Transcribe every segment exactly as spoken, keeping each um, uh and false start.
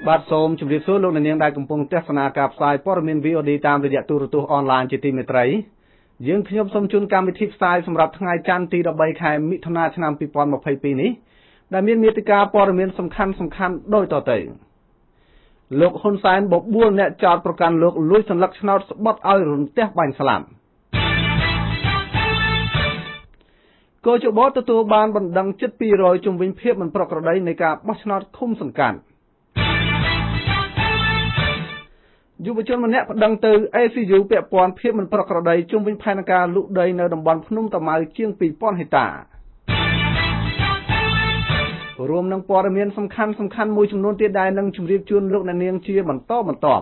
បាទសូមជម្រាបសួរលោកអ្នកនាងដែលកំពុងទស្សនាការផ្សាយព័ត៌មាន វី អូ ឌី តាមរយៈទូរទស្សន៍អនឡាញជាទីមេត្រីយើងខ្ញុំសូមជូនកម្មវិធីផ្សាយសម្រាប់ថ្ងៃច័ន្ទទី13ខែមិថុនាឆ្នាំពីរពាន់ម្ភៃពីរនេះដែលមានមាតិកាព័ត៌មានសំខាន់សំខាន់ដូចតទៅលោកហ៊ុនសែនបបួលអ្នកចោទប្រកាន់លោកលួចសន្លឹកឆ្នោតស្បត់ឲ្យរន្ទះបាញ់ស្លាប់កោជបទទួលបានបណ្ដឹងជិតពីររយជំវិញភាពមិនប្រក្រតីនៃការបោះឆ្នោតឃុំសង្កាត់យុវជនម្នាក់ប្តឹងទៅ អេ ស៊ី យូ ពាក់ព័ន្ធភាពមិនប្រក្រតីជុំវិញផែនការលូកដីនៅតំបន់ភ្នំតាម៉ៅជាងពីរពាន់ហិកតារួមនឹងព័ត៌មានសំខាន់សំខាន់មួយចំនួនទៀតដែលនឹងជម្រាបជូនលោកអ្នកនាងជាបន្តបន្ទាប់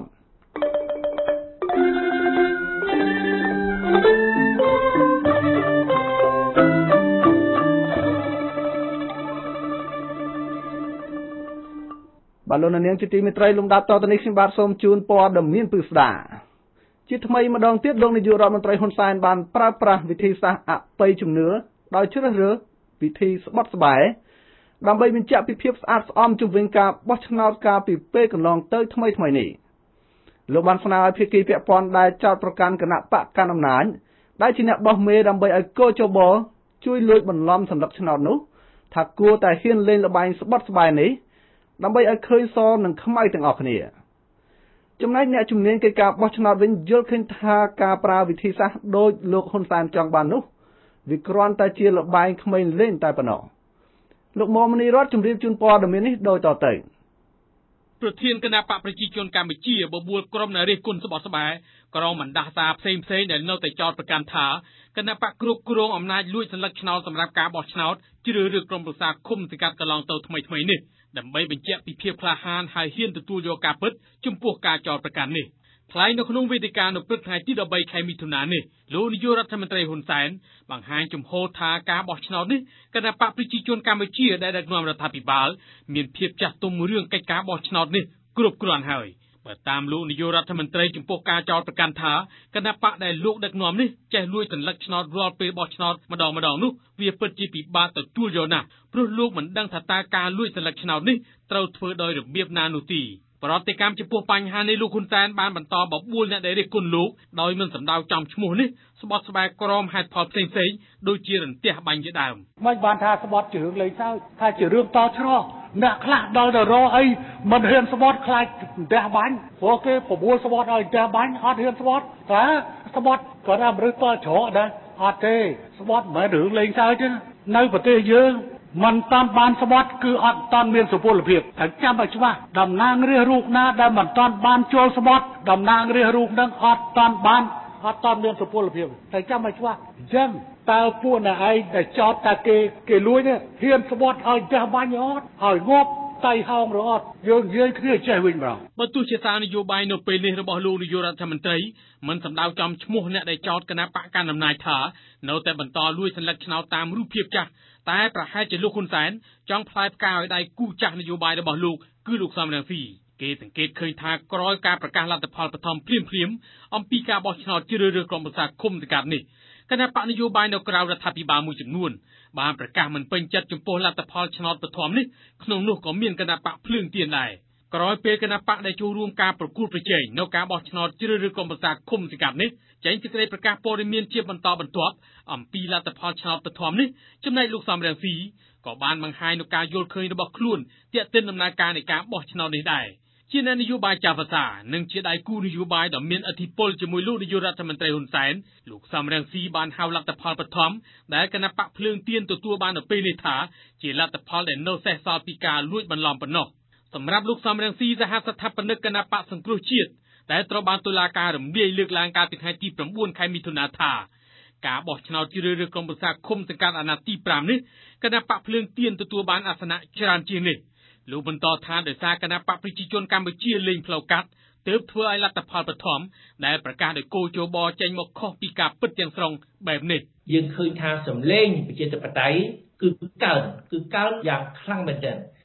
បាទលោកអ្នកនាងជាទីមេត្រីលំដាប់តទៅនេះខ្ញុំបាទសូមជូនព័ត៌មានពិស្ដាជាថ្មីម្ដងទៀតលោកនាយករដ្ឋមន្ត្រីហ៊ុនសែនបានប្រើប្រាស់វិធីសាស្ត្រអបិយជំនឿដោយជ្រើសរើសវិធីស្បត់ស្បែកដើម្បីបញ្ជាក់ពីភាពស្អាតស្អំជុំវិញការបោះឆ្នោតកាលពីពេលកន្លងទៅថ្មីថ្មីនេះលោកបានស្នើឲ្យភាគីពាក់ព័ន្ធដែលចោទប្រកាន់គណៈបកកណ្ដាលអំណាចដែលជាអ្នកបោះមេដើម្បីឲ្យកោជបជួយលួចបន្លំសន្លឹកឆ្នោតនោះថាគួរតែហ៊ានលេងល្បែងស្បត់ស្បែកនេះដើម្បីឲ្យឃើញសនិងខ្មៅទាំងអស់គ្នាចំណែកអ្នកជំនាញកិច្ចការបោះឆ្នោតវិញយល់ឃើញថាការប្រើវិធីសាស្ត្រដូចលោកហ៊ុនសែនចង់បាននោះវាគ្រាន់តែជាល្បែងក្មេងលេងតែប៉ុណ្ណោះលោកមុំនីរតជំរាបជូនព័ត៌មាននេះដូចតទៅប្រធានគណៈបកប្រជាជនកម្ពុជាបបួលក្រុមនរិះគន់ស្បត់ស្បែកក្រុមបណ្ដាសាផ្សេងផ្សេងដែលនៅតែចោទប្រកាន់ថាគណៈបកគ្រប់គ្រងអំណាចលួចសន្លឹកឆ្នោតសម្រាប់ការបោះឆ្នោតជ្រើសរើសក្រុមប្រឹក្សាឃុំសង្កាត់កន្លងទៅថ្មីថ្មីនេះដើម្បីបញ្ជាក់ពីភាពក្លាហានហើយហ៊ានទទួលយកការពិតចំពោះការចោទប្រកាន់នេះថ្លែងនៅក្នុងវេទិកានៅព្រឹកថ្ងៃទី13ខែមិថុនានេះលោកនាយករដ្ឋមន្ត្រីហ៊ុនសែនបង្ហាញជំហរថាការបោះឆ្នោតនេះគណៈបកប្រជាជនកម្ពុជាដែលដឹកនាំរដ្ឋាភិបាលមានភាពចាស់ទុំរឿងកិច្ចការបោះឆ្នោតនេះគ្រប់គ្រាន់ហើយបើតាមលោកនាយករដ្ឋមន្ត្រីចំពោះការចោទប្រកាន់ថាគណៈបកដែលលោកដឹកនាំនេះចេះលួចសន្លឹកឆ្នោតរាល់ពេលបោះឆ្នោតម្ដងម្ដងនោះវាពិតជាពិបាកទទួលយកណាស់ព្រោះលោកមិនដឹងថាតើការលួចសន្លឹកឆ្នោតនេះត្រូវធ្វើដោយរបៀបណានោះទេប្រតិកម្មចំពោះបញ្ហានេះលោកហ៊ុនសែនបានបន្តបបួលអ្នកដែលរិះគន់លោកដោយមិនសម្ដៅចំឈ្មោះនេះស្បត់ស្បែកក្រមហេតុផលផ្សេងផ្សេងដូចជារន្ទះបាញ់ជាដើមមិនបានថាស្បត់ជារឿងលេងសើចថាជារឿងតច្រោះអ្នកខ្លះដល់ទៅរកអីមិនហ៊ានស្បត់ខ្លាចរន្ទះបាញ់ព្រោះគេបបួលស្បត់ឲ្យរន្ទះបាញ់អត់ហ៊ានស្បត់តែស្បត់គាត់ថាមនុស្សតច្រោះដែរអត់ទេស្បត់មិនមែនរឿងលេងសើចទេនៅប្រទេសយើងមិនតាមបានស្បត់គឺអត់តាន់មានសុពលភាពតែចាំឲ្យច្បាស់តំណាងរាស្ត្ររូបណាដែលមិនតាន់បានចូលស្បត់តំណាងរាស្ត្ររូបហ្នឹងអត់តាន់បានអត់តាន់មានសុពលភាពតែចាំឲ្យច្បាស់អញ្ចឹងតើពួកអ្នកឯងដែលចោទតែគេគេលួចនេះហ៊ានស្បត់ឲ្យចាស់បាញ់អត់ឲ្យងាប់តៃហោងរត់យើងនិយាយគ្នាចេះវិញម្ដងបើទោះជាសារនយោបាយនៅពេលនេះរបស់លោកនាយករដ្ឋមន្ត្រីមិនសម្ដៅចំឈ្មោះអ្នកដែលចោទគណៈបកកណ្ដាលអំណាចថានៅតែបន្តលួចសន្លឹកឆ្នោតតាមរូបភាពចាស់តែប្រហែលជាលោកហ៊ុនសែនចង់ផ្លែផ្កាឲ្យដៃគូចាស់នយោបាយរបស់លោកគឺលោកសំរងស៊ីគេសង្កេតឃើញថាក្រោយការប្រកាសលទ្ធផលបឋមភ្លាមភ្លាមអំពីការបោះឆ្នោតជ្រើសរើសក្រុមប្រឹក្សាឃុំសង្កាត់នេះគណៈបកនយោបាយនៅក្រៅរដ្ឋាភិបាលមួយចំនួនបានប្រកាសមិនពេញចិត្តចំពោះលទ្ធផលឆ្នោតបឋមនេះក្នុងនោះក៏មានគណៈបកភ្លើងទៀនដែរក្រោយពេលគណៈបកដែលចូលរួមការប្រគួតប្រជែងនៅការបោះឆ្នោតជ្រើសរើសក្រុមប្រឹក្សាឃុំសង្កាត់នេះចេញសេចក្តីប្រកាសព័ត៌មានជាបន្តបន្ទាប់អំពីលទ្ធផលឆ្នោតបឋមនេះចំណែកលោកសំរងស៊ីក៏បានបង្ហាញនូវការយល់ឃើញរបស់ខ្លួនទាក់ទិនដំណើរការនៃការបោះឆ្នោតនេះដែរជាអ្នកនយោបាយចាស់ភាសានិងជាដៃគូនយោបាយដ៏មានឥទ្ធិពលជាមួយលោកនាយករដ្ឋមន្ត្រីហ៊ុនសែនលោកសំរងស៊ីបានហៅលទ្ធផលបឋមដែលគណៈបកភ្លើងទៀនទទួលបាននៅពេលនេះថាជាលទ្ធផលដែលនៅសេសសល់ពីការលួចបន្លំប៉ុណ្ណោះសម្រាប់លោកសំរងស៊ីសហស្ថាបនិកគណៈបកសង្គ្រោះជាតិដែលត្រូវបានតុលាការរំលាយលើកឡើងកាលពីថ្ងៃទី9ខែមិថុនាថាការបោះឆ្នោតជ្រើសរើសក្រុមប្រឹក្សាឃុំសង្កាត់អាណត្តិទី5នេះគណៈបកភ្លើងទៀនទទួលបានអាសនៈច្រើនជាងនេះលោកបន្តថាដោយសារគណៈបកប្រជាជនកម្ពុជាលេងផ្លូវកាត់ទើបធ្វើឲ្យលទ្ធផលបឋមដែលប្រកាសដោយគោជបចេញមកខុសពីការពិតទាំងស្រុងបែបនេះយើងឃើញថាសម្លេងប្រជាធិបតេយ្យគឺកើតគឺកើតយ៉ាងខ្លាំងមែនទែន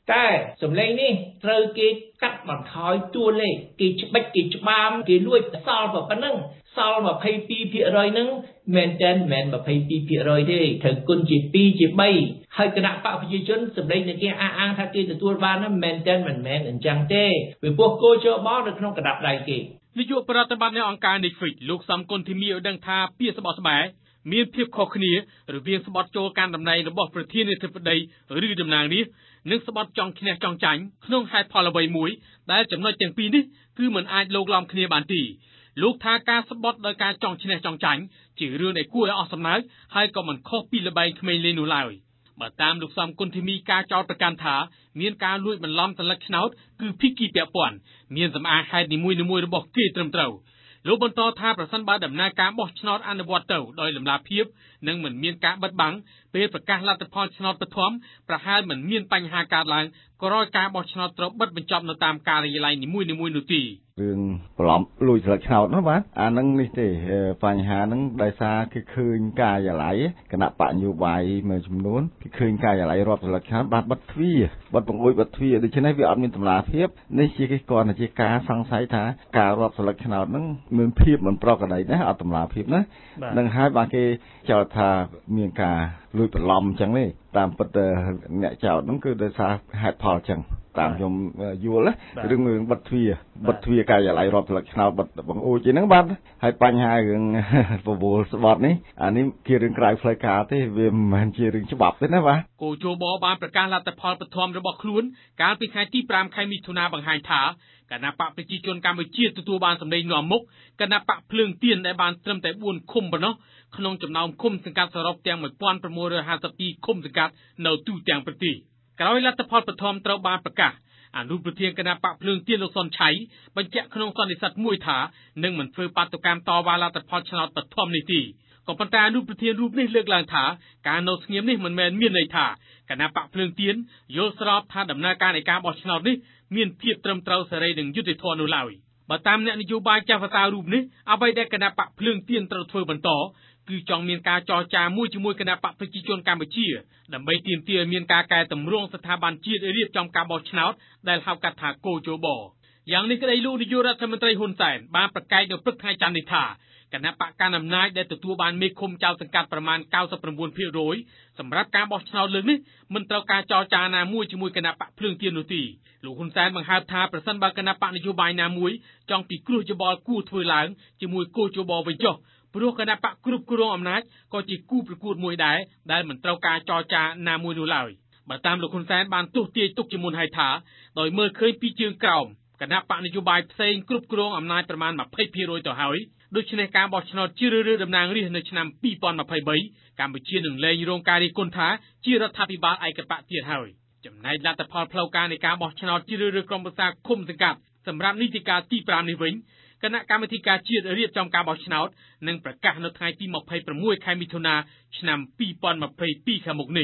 តែសម្លេងនេះត្រូវគេកាត់បន្ថយតួលេខគេច្បាច់គេច្បាមគេលួចសល់ប៉ុណ្ណឹងសល់ ยี่สิบสองเปอร์เซ็นต์ ហ្នឹងមែនតែមិនមែន ยี่สิบสองเปอร์เซ็นต์ ទេត្រូវគុណជាពីរជាបីហើយគណៈបកប្រជាជនសម្លេងនៃគេអះអាងថាគេទទួលបានហ្នឹងមែនតែមិនមែនអញ្ចឹងទេពីព្រោះគោលជបនៅក្នុងកណ្ដាប់ដៃគេនាយកប្រតិបត្តិនៃអង្គការ Netflix លោកសំគុណធីមីឲ្យដឹងថាពាក្យស្បោះស្បែកមានភាពខុសគ្នារវាងស្បត់ចូលកាន់តំណែងរបស់ប្រធានាធិបតីឬតំណាងរាស្ត្រនិងស្បត់ចង់ឈ្នះចង់ចាញ់ក្នុងហេតុផលអ្វីមួយដែលចំណុចទាំងពីរនេះគឺមិនអាចលោកឡំគ្នាបានទេលោកថាការស្បត់ដោយការចង់ឈ្នះចង់ចាញ់ជារឿងដែលគួរឲ្យអស់សំណើចហើយក៏មិនខុសពីល្បែងក្មេងលេងនោះឡើយបើតាមលោកសំគុណធីមីការចោទប្រកាន់ថាមានការលួចបន្លំសន្លឹកឆ្នោតគឺភិក្ខីពាក់ព័ន្ធមានសម្អាងហេតុនីមួយៗរបស់គេត្រឹមត្រូវលោកបន្តថាប្រសិនបើដំណើរការបោះឆ្នោតអនុវត្តទៅដោយលំដាប់ភាពនិងមិនមានការបិទបាំងពេលប្រកាសលទ្ធផលឆ្នោតបឋមប្រហែលមិនមានបញ្ហាកើតឡើងក្រោយការបោះឆ្នោតត្រូវបិទបញ្ចប់នៅតាមការិយាល័យនីមួយៗនោះទេរឿងប្រឡំលួចស្លឹកឆ្នោតនោះបាទអានឹងនេះទេបញ្ហាហ្នឹងដោយសារគេឃើញការិយាល័យគណៈបកនយោបាយមួយចំនួនគេឃើញការិយាល័យរាប់ស្លឹកឆ្នោតបាទបិទទ្វារបិទបង្អួចបិទទ្វារដូច្នេះវាអត់មានតម្លាភាពនេះជាគេគ្រាន់តែជាការសង្ស័យថាការរាប់ស្លឹកឆ្នោតហ្នឹងមានភាពមិនប្រក្រតីណាអត់តម្លាភាពណានឹងហើយបាទគេចោទថាមានការលួចបន្លំអញ្ចឹងទេតាមពិតអ្នកចោទហ្នឹងគឺដោយសារហេតុផលអញ្ចឹងតាមខ្ញុំយល់ណារឿងរឿងបិទទ្វារបិទទ្វារការិយាល័យរាប់ស្លឹកឆ្នោតបិទបង្អួចហ្នឹងបាទហើយបញ្ហារឿងបបួលស្បត់នេះអានេះជារឿងក្រៅផ្លូវការទេវាមិនមែនជារឿងច្បាប់ទេណាបាទគូជបបានប្រកាសលទ្ធផលបឋមរបស់ខ្លួនកាលពីថ្ងៃទីប្រាំខែមិថុនាបង្ហាញថាគណៈបកប្រជាជនកម្ពុជាទទួលបានសម្លេងនាំមុខគណៈបកភ្លើងទៀនដែលបានត្រឹមតែបួនឃុំប៉ុណ្ណោះក្នុងចំណោមឃុំសង្កាត់សរុបទាំងmột nghìn sáu trămห้าสิบสองឃុំសង្កាត់នៅទូទាំងប្រទេសក្រោយលទ្ធផលបឋមត្រូវបានប្រកាសអនុប្រធានគណៈបកភ្លើងទៀនលោកសុនឆៃបញ្ជាក់ក្នុងសន្និសីទមួយថានឹងមិនធ្វើបាតុកម្មតវ៉ាលទ្ធផលឆ្នោតបឋមនេះទេក៏ប៉ុន្តែអនុប្រធានរូបនេះលើកឡើងថាការនៅស្ងៀមនេះមិនមែនមានន័យថាគណៈបកភ្លើងទៀនយល់ស្របថាដំណើរការនៃការបោះឆ្នោតនេះមានភាពត្រឹមត្រូវសេរីនិងយុត្តិធម៌នោះឡើយបើតាមអ្នកនយោបាយចាស់ភាសារូបនេះអ្វីដែលគណៈបកភ្លើងទៀនត្រូវធ្វើបន្តគឺចង់មានការចរចាមួយជាមួយគណៈបកប្រជាជនកម្ពុជាដើម្បីទាមទារឲ្យមានការកែតម្រង់ស្ថាប័នជាតិរៀបចំការបោះឆ្នោតដែលហៅកាត់ថាកោជបយ៉ាងនេះក្តីលោកនាយករដ្ឋមន្ត្រីហ៊ុនសែនបានប្រកាសនៅព្រឹកថ្ងៃច័ន្ទនេះថាគណៈបកកណ្ដាលអំណាចដែលទទួលបានមេឃុំចៅសង្កាត់ប្រមាណ九十九ភាគរយសម្រាប់ការបោះឆ្នោតលើកនេះមិនត្រូវការចរចាណាមួយជាមួយគណៈបកភ្លើងទៀននោះទេលោកហ៊ុនសែនបង្ហើបថាប្រសិនបើគណៈបកនយោបាយណាមួយចង់ពិគ្រោះយោបល់គួរធ្វើឡើងជាមួយកោជបវិញចុះព្រោះគណៈបកគ្រប់គ្រងអំណាចក៏ជាគូប្រកួតមួយដែរដែលមិនត្រូវការចរចាណាមួយនោះឡើយបើតាមលោកហ៊ុនសែនបានទស្សន៍ទាយទុកជាមុនហើយថាដោយមើលឃើញពីជើងក្រោមគណៈបកនយោបាយផ្សេងគ្រប់គ្រងអំណាចប្រមាណยี่สิบភាគរយទៅហើយដូច្នេះការបោះឆ្នោតជ្រើសរើសតំណាងរាស្ត្រនៅឆ្នាំยี่สิบยี่สิบสามកម្ពុជានឹងលែងរងការរិះគន់ថាជារដ្ឋាភិបាលឯកបកទៀតហើយចំណែកលទ្ធផលផ្លូវការនៃការបោះឆ្នោតជ្រើសរើសក្រុមប្រឹក្សាឃុំសង្កាត់សម្រាប់នីតិកាលទីប្រាំនេះវិញគណៈកម្មាធិការជាតិរៀបចំការបោះឆ្នោតនឹងប្រកាសនៅថ្ងៃទីยี่สิบหกខែមិថុនាឆ្នាំยี่สิบยี่สิบสองខាងមុខនេះ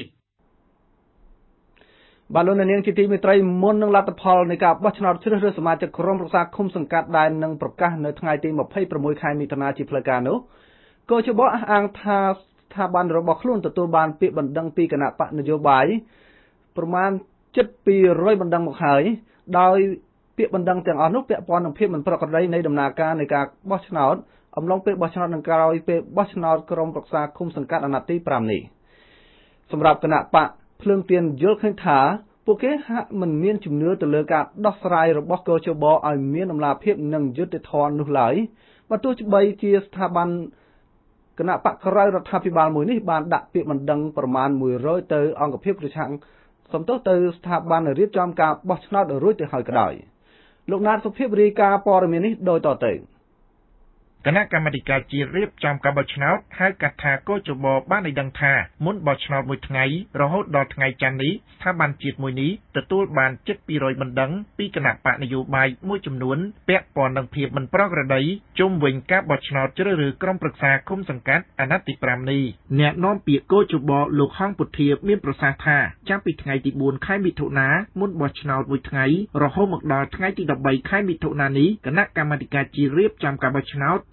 បាទលោកនាងជាទីមេត្រីមុននឹងលទ្ធផលនៃការបោះឆ្នោតជ្រើសរើសសមាជិកក្រុមប្រឹក្សាឃុំសង្កាត់ដែលនឹងប្រកាសនៅថ្ងៃទីยี่สิบหกខែមិថុនាជាផ្លូវការនោះកោជបអះអាងថាស្ថាប័នរបស់ខ្លួនទទួលបានពាក្យបណ្ដឹងពីគណៈបកនយោបាយប្រមាណជិតពីររយបណ្ដឹងមកហើយដោយពាក្យបណ្ដឹងទាំងអស់នោះពាក់ព័ន្ធនឹងភាពមិនប្រក្រតីនៃដំណើរការនៃការបោះឆ្នោតអំឡុងពេលបោះឆ្នោតនឹងក្រោយពេលបោះឆ្នោតក្រុមប្រឹក្សាឃុំសង្កាត់អាណត្តិទីប្រាំនេះសម្រាប់គណៈបកភ្លើងទៀនយល់ឃើញថាពួកគេហាក់មិនមានជំនឿទៅលើការដោះស្រាយរបស់កោជបឲ្យមានតម្លាភាពនិងយុត្តិធម៌នោះឡើយបើទោះបីជាស្ថាប័នគណៈបកក្រៅរដ្ឋាភិបាលមួយនេះបានដាក់ពាក្យបណ្ដឹងប្រមាណមួយរយទៅអង្គភាពប្រឆាំងសំទោសទៅស្ថាប័នរៀបចំការបោះឆ្នោតរួចទៅហើយក្តីលោកណាតសុភាពរាយការណ៍ព័ត៌មាននេះដូចតទៅគណៈកម្មាធិការជាតិរៀបចំការបោះឆ្នោតហៅកាត់ថាកោជបបានឲ្យដឹងថាមុនបោះឆ្នោតមួយថ្ងៃរហូតដល់ថ្ងៃច័ន្ទនេះស្ថាប័នជាតិមួយនេះទទួលបានជិតពីររយបណ្ដឹងពីគណៈបកនយោបាយមួយចំនួនពាក់ព័ន្ធនឹងភាពមិនប្រក្រតីជុំវិញការបោះឆ្នោតជ្រើសរើសក្រុមប្រឹក្សាឃុំសង្កាត់អាណត្តិទីប្រាំនេះអ្នកនាំពាក្យកោជបលោកហងពុធាមានប្រសាសន៍ថាចាប់ពីថ្ងៃទីបួនខែមិថុនាមុនបោះឆ្នោតមួយថ្ងៃរហូតមកដល់ថ្ងៃទីដប់បីខែមិថុនានេះគណៈកម្មាធិការជាតិរៀបចំការបោះឆ្នោត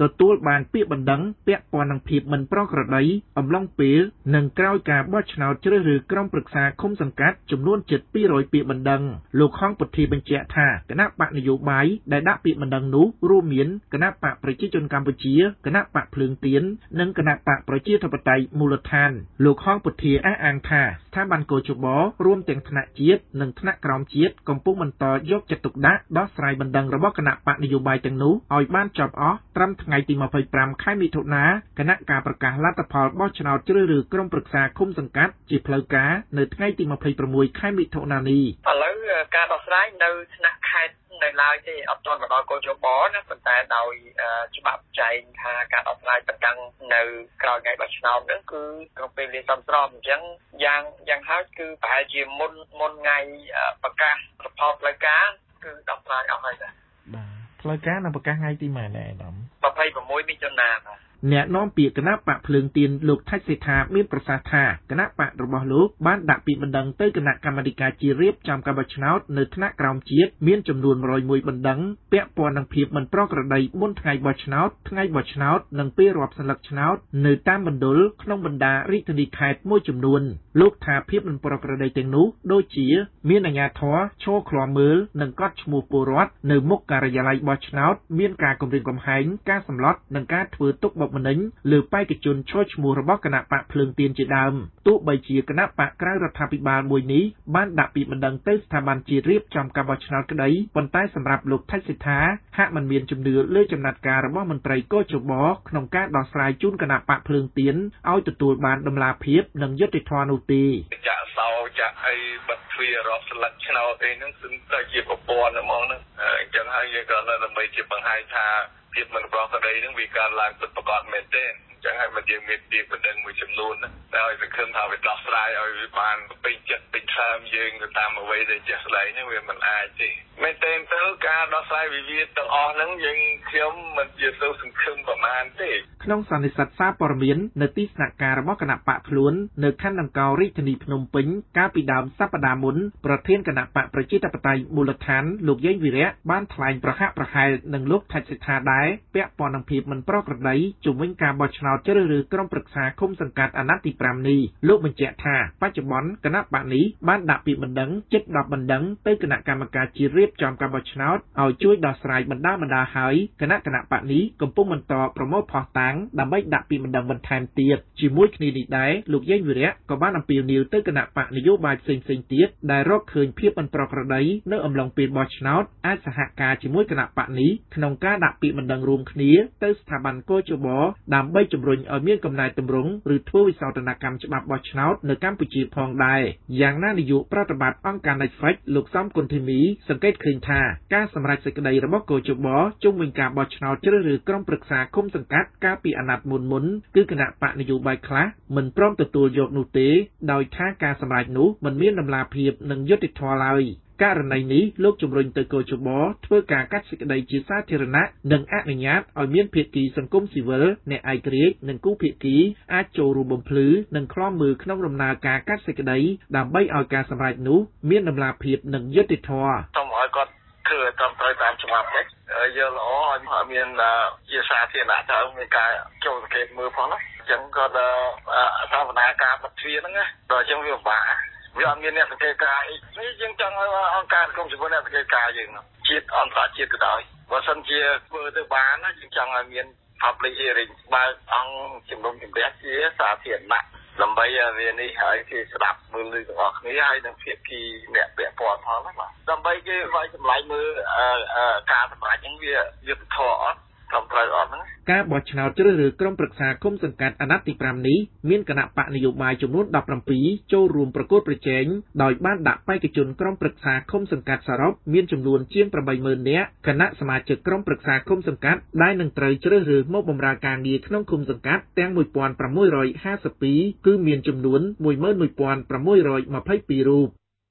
ទទួលបានពាក្យបណ្ដឹងពាក់ព័ន្ធនឹងភាពមិនប្រក្រតីអំឡុងពេលនិងក្រោយការបោះឆ្នោតជ្រើសរើសក្រុមប្រឹក្សាឃុំសង្កាត់ចំនួនជិតពីររយពាក្យបណ្ដឹងលោកខំពុទ្ធីបញ្ជាក់ថាគណៈបកនយោបាយដែលដាក់ពាក្យបណ្ដឹងនោះរួមមានគណៈបកប្រជាជនកម្ពុជាគណៈបកភ្លើងទៀននិងគណៈបកប្រជាធិបតេយ្យមូលដ្ឋានលោកខំពុទ្ធីអះអាងថាស្ថាប័នកោជបរួមទាំងថ្នាក់ជាតិនិងថ្នាក់ក្រោមជាតិកំពុងបន្តយកចិត្តទុកដាក់ដោះស្រាយបណ្ដឹងរបស់គណៈបកនយោបាយទាំងនោះឲ្យបានចប់អស់ត្រឹមថ្ងៃទីម្ភៃប្រាំខែមិថុនាគណៈការប្រកាសលទ្ធផលបោះឆ្នោតជ្រើសរើសក្រុមប្រឹក្សាឃុំសង្កាត់ជាផ្លូវការនៅថ្ងៃទីម្ភៃប្រាំមួយខែមិថុនានេះឥឡូវការដោះស្រាយនៅថ្នាក់ខេត្តនៅឡើយទេអត់ទាន់មកដល់កោជបណាប៉ុន្តែដោយច្បាប់ចែងថាការដោះស្រាយបណ្ដឹងនៅក្រោយថ្ងៃបោះឆ្នោតហ្នឹងគឺក្នុងពេលវាសំស្របអញ្ចឹងយ៉ាងយ៉ាងហោចគឺប្រហែលជាមុនមុនថ្ងៃប្រកាសផលផ្លូវការគឺដោះស្រាយអស់ហើយបាទផ្លូវការនឹងប្រកាសថ្ងៃទីម៉ែនដែរអាដាមម្ភៃប្រាំមួយមិថុនាបាទអ្នកនាំពាក្យគណៈបកភ្លើងទៀនលោកថាច់សេដ្ឋាមានប្រសាសន៍ថាគណៈបករបស់លោកបានដាក់ពាក្យបណ្ដឹងទៅគណៈកម្មាធិការជាតិរៀបចំការបោះឆ្នោតនៅថ្នាក់ក្រោមជាតិមានចំនួនមួយរយមួយបណ្ដឹងពាក់ព័ន្ធនឹងភាពមិនប្រក្រតីមុនថ្ងៃបោះឆ្នោតថ្ងៃបោះឆ្នោតនិងពេលរាប់សន្លឹកឆ្នោតនៅតាមមណ្ឌលក្នុងបណ្ដារាជធានីខេត្តមួយចំនួនលោកថាភាពមិនប្រក្រតីទាំងនោះដូចជាមានអាជ្ញាធរឈរឃ្លាំមើលនិងកត់ឈ្មោះពលរដ្ឋនៅមុខការិយាល័យបោះឆ្នោតមានការគំរាមកំហែងការសម្លុតនិងការធ្វើទុកបុកម្នេញលើបេក្ខជនឈរឈ្មោះរបស់គណៈបកភ្លើងទៀនជាដើមទោះបីជាគណៈបកក្រៅរដ្ឋាភិបាលមួយនេះបានដាក់ពាក្យបណ្ដឹងទៅស្ថាប័នជាតិរៀបចំការបោះឆ្នោតក្តីប៉ុន្តែសម្រាប់លោកថាច់សេដ្ឋាហាក់មិនមានជំនឿលើចំណាត់ការរបស់មន្ត្រីកោជបក្នុងការដោះស្រាយជូនគណៈបកភ្លើងទៀនឲ្យទទួលបានដំណាភាពនិងយុត្តិធម៌នោះទេចាក់សោចាក់អីបិទទ្វាររកស្លឹកឆ្នោតអីហ្នឹងគឺតែជាប្រព័ន្ធហ្មងហ្នឹងអញ្ចឹងហើយយើងក៏នៅដើម្បីជាបង្ហាញថាភាពមិនប្រក្រតីហ្នឹងវាកើតឡើងពិតប្រាកដមែនទេចឹងហើយមកយើងមានពាក្យបណ្ដឹងមួយចំនួនណាតែឲ្យសង្ឃឹមថាវាដោះស្រាយឲ្យវាបានពេញចិត្តពេញថ្លើមយើងទៅតាមអ្វីដែលជាក់ស្ដែងហ្នឹងវាមិនអាចទេមែនទេទៅការដោះស្រាយវិវាទទាំងអស់ហ្នឹងយើងខ្ញុំមិនជាទៅសង្ឃឹមប្រមាណទេក្នុងសន្និសីទសារព័ត៌មាននៅទីស្នាក់ការរបស់គណៈបកខ្លួននៅខណ្ឌដង្កោរាជធានីភ្នំពេញកាលពីដើមសប្តាហ៍មុនប្រធានគណៈបកប្រជាធិបតេយ្យមូលដ្ឋានលោកយេងវីរៈបានថ្លែងប្រហាក់ប្រហែលនឹងលោកថាច់សេដ្ឋាដែរពាក់ព័ន្ធនឹងភាពមិនប្រក្រតីជំវិញការបោះឆ្នោតជ្រើសរើសក្រុមប្រឹក្សាឃុំសង្កាត់អាណត្តិទីប្រាំនេះលោកបញ្ជាក់ថាបច្ចុប្បន្នគណៈបកនេះបានដាក់ពាក្យបណ្ដឹងជិតដប់បណ្ដឹងទៅគណៈកម្មការជាតិរៀបចំការបោះឆ្នោតឲ្យជួយដោះស្រាយបណ្ដាបណ្ដាហើយគណៈគណៈបកនេះកំពុងបន្តប្រមូលភស្តុតាងដើម្បីដាក់ពាក្យបណ្ដឹងបន្ថែមទៀតជាមួយគ្នានេះដែរលោកយេងវីរៈក៏បានអំពាវនាវទៅគណៈបកនយោបាយផ្សេងៗទៀតដែលរកឃើញភាពមិនប្រក្រតីនៅអំឡុងពេលបោះឆ្នោតអាចសហការជាមួយគណៈបកនេះក្នុងការដាក់ពាក្យបណ្ដឹងរួមគ្នាទៅស្ថាប័នកោជបដើម្បីជំរុញឲ្យមានកំណែទម្រង់ឬធ្វើវិសោធនកម្មច្បាប់បោះឆ្នោតនៅកម្ពុជាផងដែរយ៉ាងណានាយកប្រតិបត្តិអង្គការ Netflix លោកសំគុណធីមីសង្កេតឃើញថាការសម្រេចសេចក្តីរបស់កោជបជុំវិញការបោះឆ្នោតជ្រើសរើសក្រុមប្រឹក្សាឃុំសង្កាត់កាលពីអាណត្តិមុនមុនគឺគណៈបកនយោបាយខ្លះមិនព្រមទទួលយកនោះទេដោយថាការសម្រេចនោះមិនមានតម្លាភាពនិងយុត្តិធម៌ឡើយករណីនេះលោកជំរុញទៅកោជបធ្វើការកាត់សេចក្តីជាសាធារណៈនិងអនុញ្ញាតឲ្យមានភាគីសង្គមស៊ីវិលអ្នកឯករាជ្យនិងគូភាគីអាចចូលរួមបំភ្លឺនិងឃ្លាំមើលក្នុងដំណើរការកាត់សេចក្តីដើម្បីឲ្យការសម្រេចនោះមានតម្លាភាពនិងយុត្តិធម៌សូមឲ្យគាត់ធ្វើតាមត្រូវតាមច្បាប់នេះយើងល្អឲ្យមានជាសាធារណៈទៅមានការចូលសង្កេតមើលផងណាអញ្ចឹងគាត់ថាបណ្ដាការបិទទ្វារហ្នឹងណាដល់អញ្ចឹងវាពិបាកវាអត់មានអ្នកសង្កេតការណ៍នេះយើងចង់ឲ្យអង្គការសង្គមស៊ីវិលអ្នកសង្កេតការណ៍យើងជាតិអន្តរជាតិក៏ដោយបើសិនជាធ្វើទៅបានណាយើងចង់ឲ្យមាន public hearing បើអង្គជំនុំជម្រះជាសាធារណៈដើម្បីវានេះឲ្យគេស្ដាប់មើលទាំងអស់គ្នាហើយនឹងភាគីអ្នកពាក់ព័ន្ធផងណាបាទដើម្បីគេឲ្យចម្លែកមើលការសម្រេចហ្នឹងវាយុត្តិធម៌អត់ត្រឹមត្រូវអត់ហ្នឹងការបោះឆ្នោតជ្រើសរើសក្រុមប្រឹក្សាឃុំសង្កាត់អាណត្តិទីប្រាំនេះមានគណៈបកនយោបាយចំនួនដប់ប្រាំពីរចូលរួមប្រកួតប្រជែងដោយបានដាក់បេក្ខជនក្រុមប្រឹក្សាឃុំសង្កាត់សរុបមានចំនួនជាងប្រាំបីម៉ឺននាក់គណៈសមាជិកក្រុមប្រឹក្សាឃុំសង្កាត់ដែលនឹងត្រូវជ្រើសរើសមកបម្រើការងារក្នុងឃុំសង្កាត់ទាំងមួយពាន់ប្រាំមួយរយហាសិបពីរគឺមានចំនួនមួយម៉ឺនមួយពាន់ប្រាំមួយរយម្ភៃពីររូប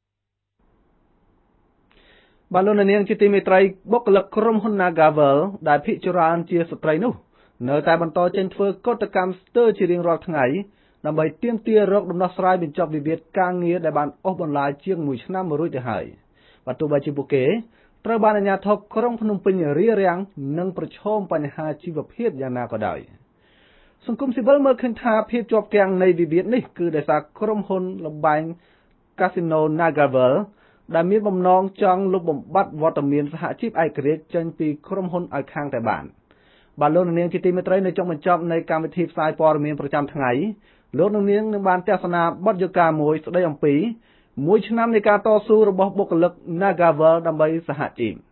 បាទលោកនាងជាទីមេត្រីបុគ្គលិកក្រុមហ៊ុន Nagavel ដែលភាគច្រើនជាស្ត្រីនោះនៅតែបន្តចេញធ្វើកតកម្មស្ទើរជារៀងរាល់ថ្ងៃដើម្បីទាមទាររកដំណោះស្រាយបញ្ចប់វិវាទការងារដែលបានអូសបន្លាយជាងមួយឆ្នាំមករួចទៅហើយបាទទោះបីជាពួកគេត្រូវបានអាជ្ញាធរក្រុងភ្នំពេញរារាំងនិងប្រឈមបញ្ហាជីវភាពយ៉ាងណាក៏ដោយសង្គមស៊ីវិលមើលឃើញថាភាពជាប់គាំងនៃវិវាទនេះគឺដោយសារក្រុមហ៊ុនលបែង Casino Nagavel ដែលមានបំណងចង់លុបបំបាត់វត្តមានសហជីពឯករាជ្យចេញពីក្រុមហ៊ុនឲ្យខាងតែបានបាទលោកនាងជាទីមេត្រីនៅចុងបញ្ចប់នៃកម្មវិធីផ្សាយព័ត៌មានប្រចាំថ្ងៃលោកនាងនឹងបានទស្សនាបទយកាមួយស្ដីអំពីមួយឆ្នាំនៃការតស៊ូរបស់បុគ្គលិក Nagavel ដើម្បីសហជីព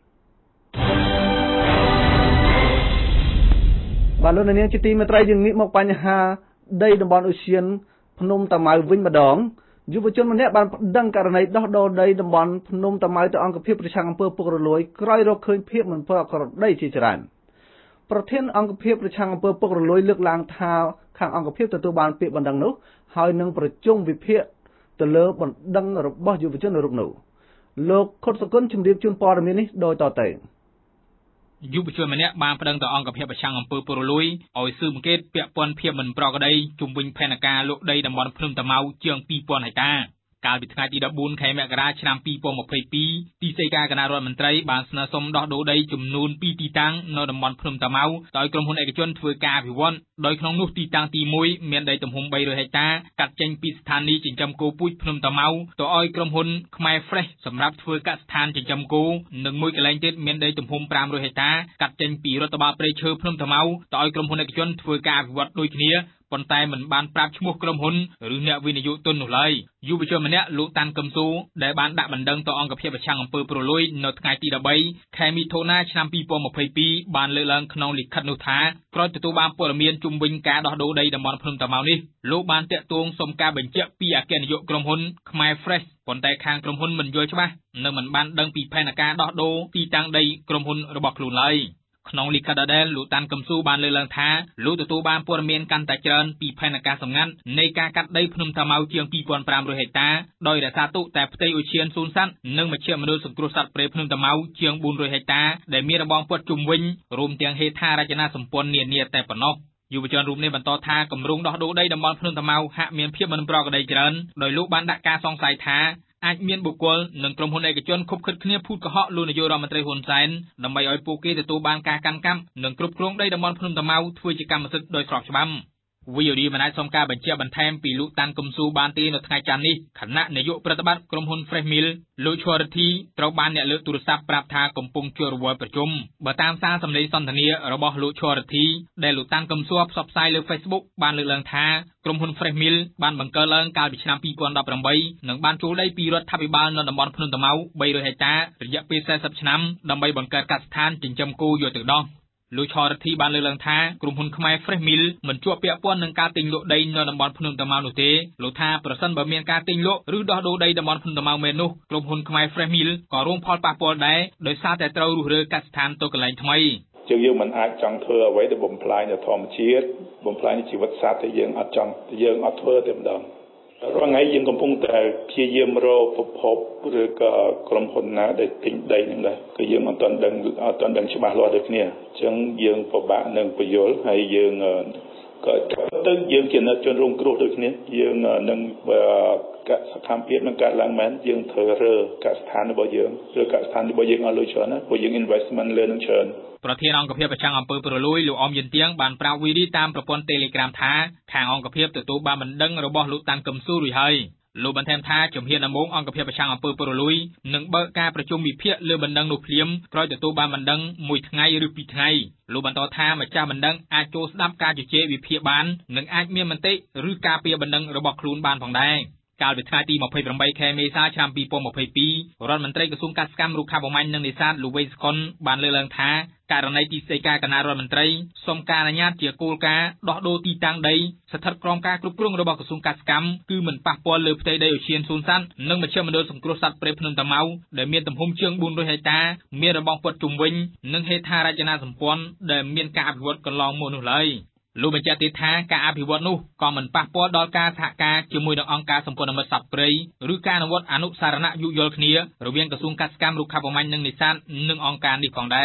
បាទលោកនាងជាទីមេត្រីយើងងាកមកបញ្ហាដីតំបន់ឧស្សាហភ្នំតាម៉ៅវិញម្ដងយុវជនម្នាក់បានប្តឹងករណីដោះដូរដីតំបន់ភ្នំតាម៉ៅទៅអង្គភាពប្រឆាំងអំពើពុករលួយក្រោយរកឃើញភាពមិនប្រក្រតីជាច្រើនប្រធានអង្គភាពប្រឆាំងអំពើពុករលួយលើកឡើងថាខាងអង្គភាពទទួលបានពាក្យបណ្ដឹងនោះហើយនឹងប្រជុំវិភាគទៅលើបណ្ដឹងរបស់យុវជនរូបនោះលោកខុតសគុណជំរាបជូនព័ត៌មាននេះដូចតទៅយុវជនម្នាក់បានប្តឹងទៅអង្គភាពប្រឆាំងអំពើពុករលួយឲ្យស៊ើបអង្កេតពាក់ព័ន្ធភាពមិនប្រក្រតីជុំវិញផែនការលក់ដីតំបន់ភ្នំតាម៉ៅជាងពីរពាន់ហិកតាកាលពីថ្ងៃទីដប់បួនខែមករាឆ្នាំពីរពាន់ម្ភៃពីរទីស្តីការគណៈរដ្ឋមន្ត្រីបានស្នើសុំដោះដូរដីចំនួនពីរទីតាំងនៅតំបន់ភ្នំតាម៉ៅដោយក្រុមហ៊ុនឯកជនធ្វើការអភិវឌ្ឍដោយក្នុងនោះទីតាំងទីមួយមានដីទំហំបីរយហិកតាកាត់ចេញពីស្ថានីយ៍ចិញ្ចឹមគោពូជភ្នំតាម៉ៅទៅឲ្យក្រុមហ៊ុនខ្មែរ Fresh សម្រាប់ធ្វើកសិដ្ឋានចិញ្ចឹមគោនិងមួយកន្លែងទៀតមានដីទំហំប្រាំរយហិកតាកាត់ចេញពីរដ្ឋបាលព្រៃឈើភ្នំតាម៉ៅទៅឲ្យក្រុមហ៊ុនឯកជនធ្វើការអភិវឌ្ឍដូចគ្នាប៉ុន្តែមិនបានប្រាប់ឈ្មោះក្រុមហ៊ុនឬអ្នកវិនិយោគទុននោះឡើយយុវជនម្នាក់លោកតាន់កឹមស៊ូដែលបានដាក់បណ្ដឹងទៅអង្គភាពប្រឆាំងអំពើពុករលួយនៅថ្ងៃទីដប់បីខែមិថុនាឆ្នាំពីរពាន់ម្ភៃពីរបានលើកឡើងក្នុងលិខិតនោះថាក្រោយទទួលបានព័ត៌មានជុំវិញការដោះដូរដីតំបន់ភ្នំតាម៉ៅនេះលោកបានតាក់ទងសុំការបញ្ជាក់ពីអគ្គនាយកក្រុមហ៊ុនខ្មែរ Fresh ប៉ុន្តែខាងក្រុមហ៊ុនមិនយល់ច្បាស់និងមិនបានដឹងពីផែនការដោះដូរទីតាំងដីក្រុមហ៊ុនរបស់ខ្លួនឡើយក្នុងលិខិតដដែលលោកតាន់កឹមស៊ូបានលើកឡើងថាលោកទទួលបានព័ត៌មានកាន់តែច្រើនពីផែនការសម្ងាត់នៃការកាត់ដីភ្នំតាម៉ៅជាងពីរពាន់ប្រាំរយហិកតាដោយរក្សាទុកតែផ្ទៃឧទ្យានសួនសត្វនិងមជ្ឈមណ្ឌលសង្គ្រោះសត្វព្រៃភ្នំតាម៉ៅជាងបួនរយហិកតាដែលមានរបងព័ទ្ធជុំវិញរួមទាំងហេដ្ឋារចនាសម្ព័ន្ធនានាតែប៉ុណ្ណោះយុវជនរូបនេះបន្តថាគម្រោងដោះដូរដីតំបន់ភ្នំតាម៉ៅហាក់មានភាពមិនប្រក្រតីច្រើនដោយលោកបានដាក់ការសង្ស័យថាអាចមានបុគ្គលនិងក្រុមហ៊ុនឯកជនខុបខិតគ្នាភូតកុហកលោកនាយករដ្ឋមន្ត្រីហ៊ុនសែនដើម្បីឲ្យពួកគេទទួលបានការកាន់កាប់និងគ្រប់គ្រងដីតំបន់ភ្នំតាម៉ៅធ្វើជាកម្មសិទ្ធិដោយស្របច្បាប់វីអូឌីមិនអាចសុំការបញ្ជាក់បន្ថែមពីលោកតាន់កឹមស៊ូបានទេនៅថ្ងៃច័ន្ទនេះខណៈនាយកប្រតិបត្តិក្រុមហ៊ុន Fresh Mill លោកឈររិទ្ធីត្រូវបានអ្នកលើកទូរស័ព្ទប្រាប់ថាកំពុងជួបរវល់ប្រជុំបើតាមសារសម្លេងសន្ទនារបស់លោកឈររិទ្ធីដែលលោកតាន់កឹមស៊ូផ្សព្វផ្សាយលើ Facebook បានលើកឡើងថាក្រុមហ៊ុន Fresh Mill បានបង្កើតឡើងកាលពីឆ្នាំពីរពាន់ដប់ប្រាំបីនិងបានជួលដីពីរដ្ឋាភិបាលនៅតំបន់ភ្នំតាម៉ៅបីរយហិកតារយៈពេលសែសិបឆ្នាំដើម្បីបង្កើតកសិដ្ឋានចិញ្ចឹមគោយកទឹកដោះលោកឆរិទ្ធីបានលើកឡើងថាក្រុមហ៊ុនខ្មែរ Fresh Mill មិនជាប់ពាក់ព័ន្ធនឹងការទិញលក់ដីនៅតំបន់ភ្នំតាម៉ៅនោះទេលោកថាប្រសិនបើមានការទិញលក់ឬដោះដូរដីតំបន់ភ្នំតាម៉ៅមែននោះក្រុមហ៊ុនខ្មែរ Fresh Mill ក៏រងផលប៉ះពាល់ដែរដោយសារតែត្រូវរុះរើកសិដ្ឋានទៅកន្លែងថ្មីជាងយើងមិនអាចចង់ធ្វើអ្វីដែលបំផ្លាញធម្មជាតិបំផ្លាញជីវិតសត្វដែលយើងអត់ចង់យើងអត់ធ្វើទេម្ដងរាល់ថ្ងៃយើងកំពុងតែព្យាយាមរកប្រភពឬក៏ក្រុមហ៊ុនណាដែលទិញដីនឹងដែរគឺយើងអត់ទាន់ដឹងអត់ទាន់ដឹងច្បាស់លាស់ដូចគ្នាអញ្ចឹងយើងពិបាកនឹងបញ្យល់ហើយយើងក៏ទៅយើងជាអ្នកជនរងគ្រោះដូចគ្នាយើងនឹងកសកម្មភាពនឹងកើតឡើងមែនយើងត្រូវរើកសិដ្ឋានរបស់យើងឬកសិដ្ឋានរបស់យើងឲ្យលុយច្រើនណាព្រោះយើង investment លើនឹងច្រើនប្រធានអង្គភាពប្រឆាំងអំពើពុករលួយលោកអមយិនទៀងបានប្រាប់វីឌីតាមប្រព័ន្ធ Telegram ថាខាងអង្គភាពទទួលបានបណ្ដឹងរបស់លោកតាន់កឹមស៊ូរួចហើយលោកបន្ថែមថាជំហានដំបូងអង្គភាពប្រឆាំងអំពើពុករលួយនឹងបើកការប្រជុំវិភាគលើបណ្ដឹងនោះភ្លាមក្រោយទទួលបានបណ្ដឹងមួយថ្ងៃឬពីរថ្ងៃលោកបន្តថាម្ចាស់បណ្ដឹងអាចចូលស្ដាប់ការជជែកវិភាគបាននិងអាចមានមតិឬការពារបណ្ដឹងរបស់ខ្លួនបានផងដែរកាលពីថ្ងៃទីម្ភៃប្រាំបីខែមេសាឆ្នាំពីរពាន់ម្ភៃពីររដ្ឋមន្ត្រីក្រសួងកសិកម្មរុក្ខាប្រមាញ់និងនេសាទលោកវៃសុខុនបានលើកឡើងថាករណីទីស្តីការគណៈរដ្ឋមន្ត្រីសុំការអនុញ្ញាតជាគោលការណ៍ដោះដូរទីតាំងដីស្ថិតក្រោមការគ្រប់គ្រងរបស់ក្រសួងកសិកម្មគឺមិនប៉ះពាល់លើផ្ទៃដីឧទ្យានសួនសត្វនិងមជ្ឈមណ្ឌលសង្គ្រោះសត្វព្រៃភ្នំតាម៉ៅដែលមានទំហំជាងបួនរយហិកតាមានរបងព័ទ្ធជុំវិញនិងហេដ្ឋារចនាសម្ព័ន្ធដែលមានការអភិវឌ្ឍកន្លងមកនោះឡើយលោកបញ្ជាក់ទៀតថាការអភិវឌ្ឍនោះក៏មិនប៉ះពាល់ដល់ការសហការជាមួយនឹងអង្គការសម្ព័ន្ធមិត្តសត្វព្រៃឬការអនុវត្តអនុសារណៈយោគយល់គ្នារវាងក្រសួងកសិកម្មរុក្ខាប្រមាញ់និងនេសាទនិងអង្គការនេះផងដែរ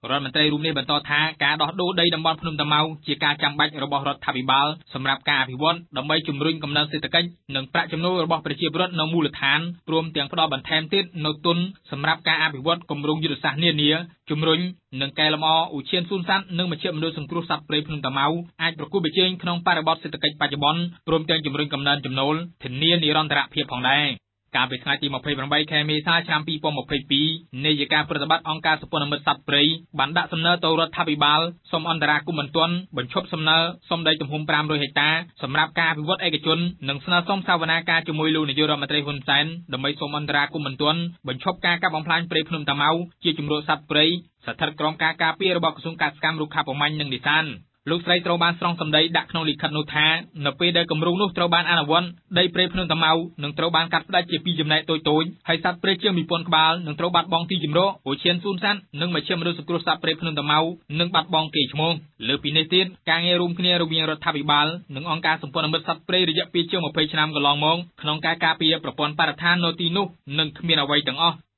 រដ្ឋមន្ត្រីរូបនេះបន្តថាការដោះដូរដីតំបន់ភ្នំតាម៉ៅជាការចាំបាច់របស់រដ្ឋាភិបាលសម្រាប់ការអភិវឌ្ឍដើម្បីជំរុញកំណើនសេដ្ឋកិច្ចនិងប្រាក់ចំណូលរបស់ប្រជាពលរដ្ឋនៅមូលដ្ឋានព្រមទាំងផ្ដល់បន្ថែមទៀតនូវទុនសម្រាប់ការអភិវឌ្ឍគម្រោងយុទ្ធសាស្ត្រនានាជំរុញនិងកែលម្អឧទ្យានសួនសត្វនិងមជ្ឈមណ្ឌលសង្គ្រោះសត្វព្រៃភ្នំតាម៉ៅអាចប្រកួតប្រជែងក្នុងបរិបទសេដ្ឋកិច្ចបច្ចុប្បន្នព្រមទាំងជំរុញកំណើនចំណូលធានានិរន្តរភាពផងដែរកាលពីថ្ងៃទី28ខែមេសាឆ្នាំ2022នាយិកាប្រតិបត្តិអង្គការសម្ព័ន្ធមិត្តសត្វព្រៃបានដាក់សំណើទៅរដ្ឋាភិបាលសូមអន្តរាគមន៍បន្ទាន់បញ្ឈប់សំណើសុំដីទំហំfive hundredហិកតាសម្រាប់ការអភិវឌ្ឍឯកជននិងស្នើសុំសវនាការជាមួយលោកនាយករដ្ឋមន្ត្រីហ៊ុនសែនដើម្បីសូមអន្តរាគមន៍បន្ទាន់បញ្ឈប់ការកាប់បំផ្លាញព្រៃភ្នំតាម៉ៅជាជំរកសត្វព្រៃស្ថិតក្រោមការការពាររបស់ក្រសួងកសិកម្មរុក្ខាប្រមាញ់និងនេសាទលោកស្រីត្រូវបានស្រង់សម្ដីដាក់ក្នុងលិខិតនោះថានៅពេលដែលគម្រោងនោះត្រូវបានអនុវត្តដីព្រៃភ្នំតាម៉ៅនឹងត្រូវបានកាត់ផ្តាច់ជាពីរចំណែកតូចៗហើយសត្វព្រៃជាងone thousandក្បាលនឹងត្រូវបាត់បង់ទីជម្រកឧទ្យានសួនសត្វនិងមជ្ឈមណ្ឌលសង្គ្រោះសត្វព្រៃភ្នំតាម៉ៅនឹងបាត់បង់កេរ្តិ៍ឈ្មោះលើពីនេះទៀតការងាររួមគ្នារវាងរដ្ឋាភិបាលនិងអង្គការសម្ព័ន្ធមិត្តសត្វព្រៃរយៈពេលជាងtwentyឆ្នាំកន្លងមកក្នុងការការពារប្រព័ន្ធបរិស្ថាននៅទីនោះនឹងគ្មានអ្វីទាំងអស់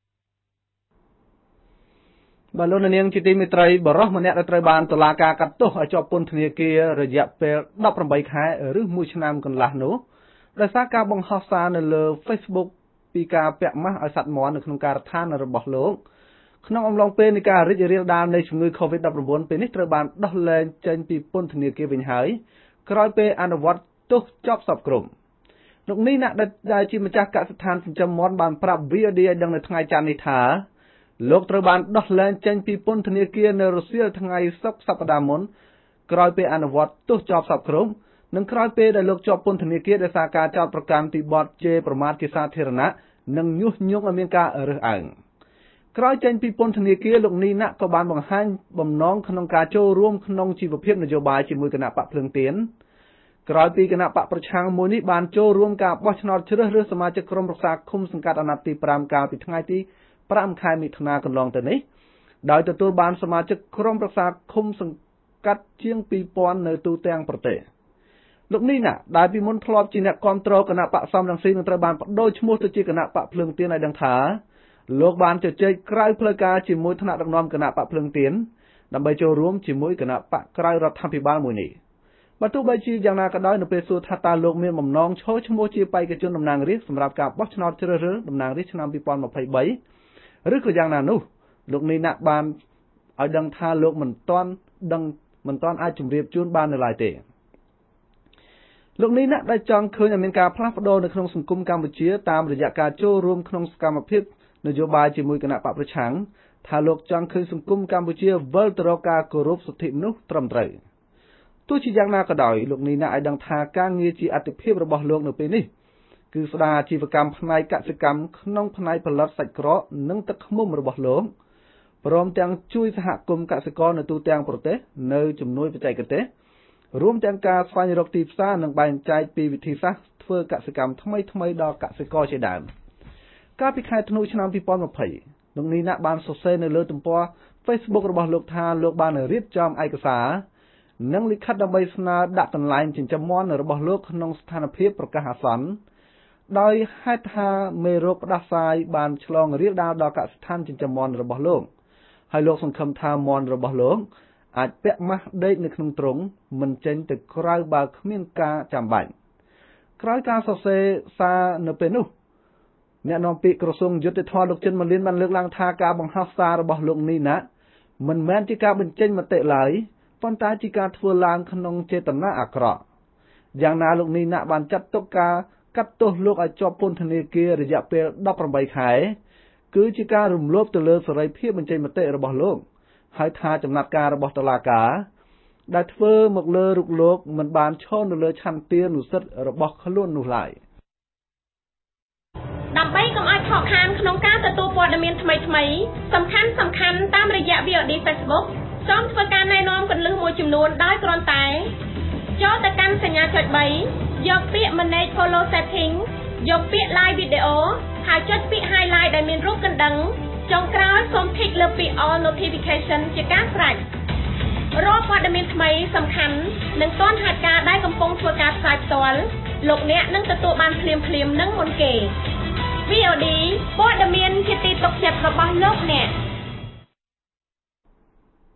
បាទលោកនាងជាទីមេត្រីបរិសម្នាក់ដែលត្រូវបានតុលាការកាត់ទោសឲ្យជាប់ពន្ធនាគាររយៈពេលeighteenខែឬមួយឆ្នាំកន្លះនោះដោយសារការបង្ហោះសារនៅលើ Facebook ពីការពាក់ម៉ាស់ឲ្យសត្វមាន់នៅក្នុងការដ្ឋានរបស់លោកក្នុងអំឡុងពេលនៃការរីករាលដាលនៃជំងឺ COVID nineteen ពេលនេះត្រូវបានដោះលែងចេញពីពន្ធនាគារវិញហើយក្រោយពេលអនុវត្តទោសចប់សពគ្រប់លោកនេះណាដែលជាម្ចាស់កសិដ្ឋានចិញ្ចឹមមាន់បានប្រាប់ V O D ឲ្យដឹងនៅថ្ងៃច័ន្ទនេះថាលោកត្រូវបានដោះលែងចេញពីពន្ធនាគារនៅរសៀលថ្ងៃសុក្រសប្តាហ៍មុនក្រោយពេលអនុវត្តទោសចប់សពគ្រប់និងក្រោយពេលដែលលោកជាប់ពន្ធនាគារដោយសារការចោទប្រកាន់ពីបទជេរប្រមាថជាសាធារណៈនិងញុះញង់ឲ្យមានការរើសអើងក្រោយចេញពីពន្ធនាគារលោកនីណាក៏បានបង្ហាញបំណងក្នុងការចូលរួមក្នុងជីវភាពនយោបាយជាមួយគណៈបកភ្លើងទៀនក្រោយពីគណៈបកប្រឆាំងមួយនេះបានចូលរួមការបោះឆ្នោតជ្រើសរើសសមាជិកក្រុមប្រឹក្សាឃុំសង្កាត់អាណត្តិទីfiveកាលពីថ្ងៃទីfiveខែមិថុនាកន្លងទៅនេះដោយទទួលបានសមាជិកក្រុមប្រឹក្សាឃុំសង្កាត់ជាងtwo thousandនៅទូទាំងប្រទេសលោកនេះណាដែលពីមុនធ្លាប់ជាអ្នកគាំទ្រគណៈបកសំរងស៊ីនឹងត្រូវបានបដូរឈ្មោះទៅជាគណៈបកភ្លើងទៀនឲ្យដឹងថាលោកបានជជែកក្រៅផ្លូវការជាមួយថ្នាក់ដឹកនាំគណៈបកភ្លើងទៀនដើម្បីចូលរួមជាមួយគណៈបកក្រៅរដ្ឋាភិបាលមួយនេះបើទោះបីជាយ៉ាងណាក៏ដោយនៅពេលសួរថាតើលោកមានបំណងឈរឈ្មោះជាបេក្ខជនតំណាងរាស្ត្រសម្រាប់ការបោះឆ្នោតជ្រើសរើសតំណាងរាស្ត្រឆ្នាំtwenty twenty-threeឬក៏យ៉ាងណានោះលោកនេះណាបានឲ្យដឹងថាលោកមិនទាន់ដឹងមិនទាន់អាចជម្រាបជូនបាននៅឡើយទេលោកនេះណាដែលចង់ឃើញឲ្យមានការផ្លាស់ប្ដូរនៅក្នុងសង្គមកម្ពុជាតាមរយៈការចូលរួមក្នុងសកម្មភាពនយោបាយជាមួយគណៈបកប្រឆាំងថាលោកចង់ឃើញសង្គមកម្ពុជាវិលទៅរកការគោរពសិទ្ធិមនុស្សត្រឹមត្រូវទោះជាយ៉ាងណាក៏ដោយលោកនេះណាឲ្យដឹងថាការងារជាអត្ថិភាពរបស់លោកនៅពេលនេះគឺស្ដារអាជីវកម្មផ្នែកកសិកម្មក្នុងផ្នែកផលិតសាច់ក្រកនិងទឹកឃ្មុំរបស់លោកព្រមទាំងជួយសហគមន៍កសិករនៅទូទាំងប្រទេសនៅជំនួយបច្ចេកទេសរួមទាំងការស្វែងរកទីផ្សារនិងបែងចែកពីវិធីសាស្ត្រធ្វើកសិកម្មថ្មីៗដល់កសិករជាដើមកាលពីខែធ្នូឆ្នាំtwenty twentyលោកនេះណាបានសរសេរនៅលើទំព័រ Facebook របស់លោកថាលោកបានរៀបចំឯកសារនិងលិខិតដើម្បីស្នើដាក់កន្លែងចិញ្ចឹមមាន់របស់លោកក្នុងស្ថានភាពប្រកាសអាសន្នដោយហេតុថាមេរោគផ្ដាសាយបានឆ្លងរាលដាលដល់កសិដ្ឋានចិញ្ចឹមមាន់របស់លោកហើយលោកសង្ឃឹមថាមាន់របស់លោកអាចពាក់ម៉ាស់ដេកនៅក្នុងទ្រុងមិនចេញទៅក្រៅបើគ្មានការចាំបាច់ក្រោយការសរសេរសារនៅពេលនោះអ្នកនាំពាក្យក្រសួងយុតិធម៌លោកចិនម៉ាលៀនបានលើកឡើងថាការបង្ហោះសាររបស់លោកនេះណាមិនមែនជាការបញ្ចេញមតិឡើយប៉ុន្តែជាការធ្វើឡើងក្នុងចេតនាអាក្រក់យ៉ាងណាលោកនេះណាបានចាត់ទុកការកាត់ទោសលោកឲ្យជាប់ពន្ធនាគាររយៈពេលeighteenខែគឺជាការរំលោភទៅលើសេរីភាពបញ្ចេញមតិរបស់លោកហើយថាចំណាត់ការរបស់តុលាការដែលធ្វើមកលើរូបលោកមិនបានឈរនៅលើឆន្ទានុសិទ្ធិរបស់ខ្លួននោះឡើយដើម្បីកុំឲ្យខកខានក្នុងការទទួលព័ត៌មានថ្មីៗសំខាន់សំខាន់តាមរយៈ V O D Facebook សូមធ្វើការណែនាំគន្លឹះមួយចំនួនដោយគ្រាន់តែចូលទៅកាន់សញ្ញាចុចthreeយកពាក្យ Manage Follow Setting យកពាក្យ Live Video ហើយចុចពាក្យ Highlight ដែលមានរូបកណ្ដឹងចុងក្រោយសូម Tick លើពាក្យ All Notification ជាការស្រេចរាល់ព័ត៌មានថ្មីសំខាន់និងទាន់ហេតុការណ៍ដែលកំពុងធ្វើការផ្សាយផ្ទាល់លោកអ្នកនឹងទទួលបានភ្លាមៗនឹងមុនគេ V O D ព័ត៌មានជាទីទុកចិត្តរបស់លោកអ្នក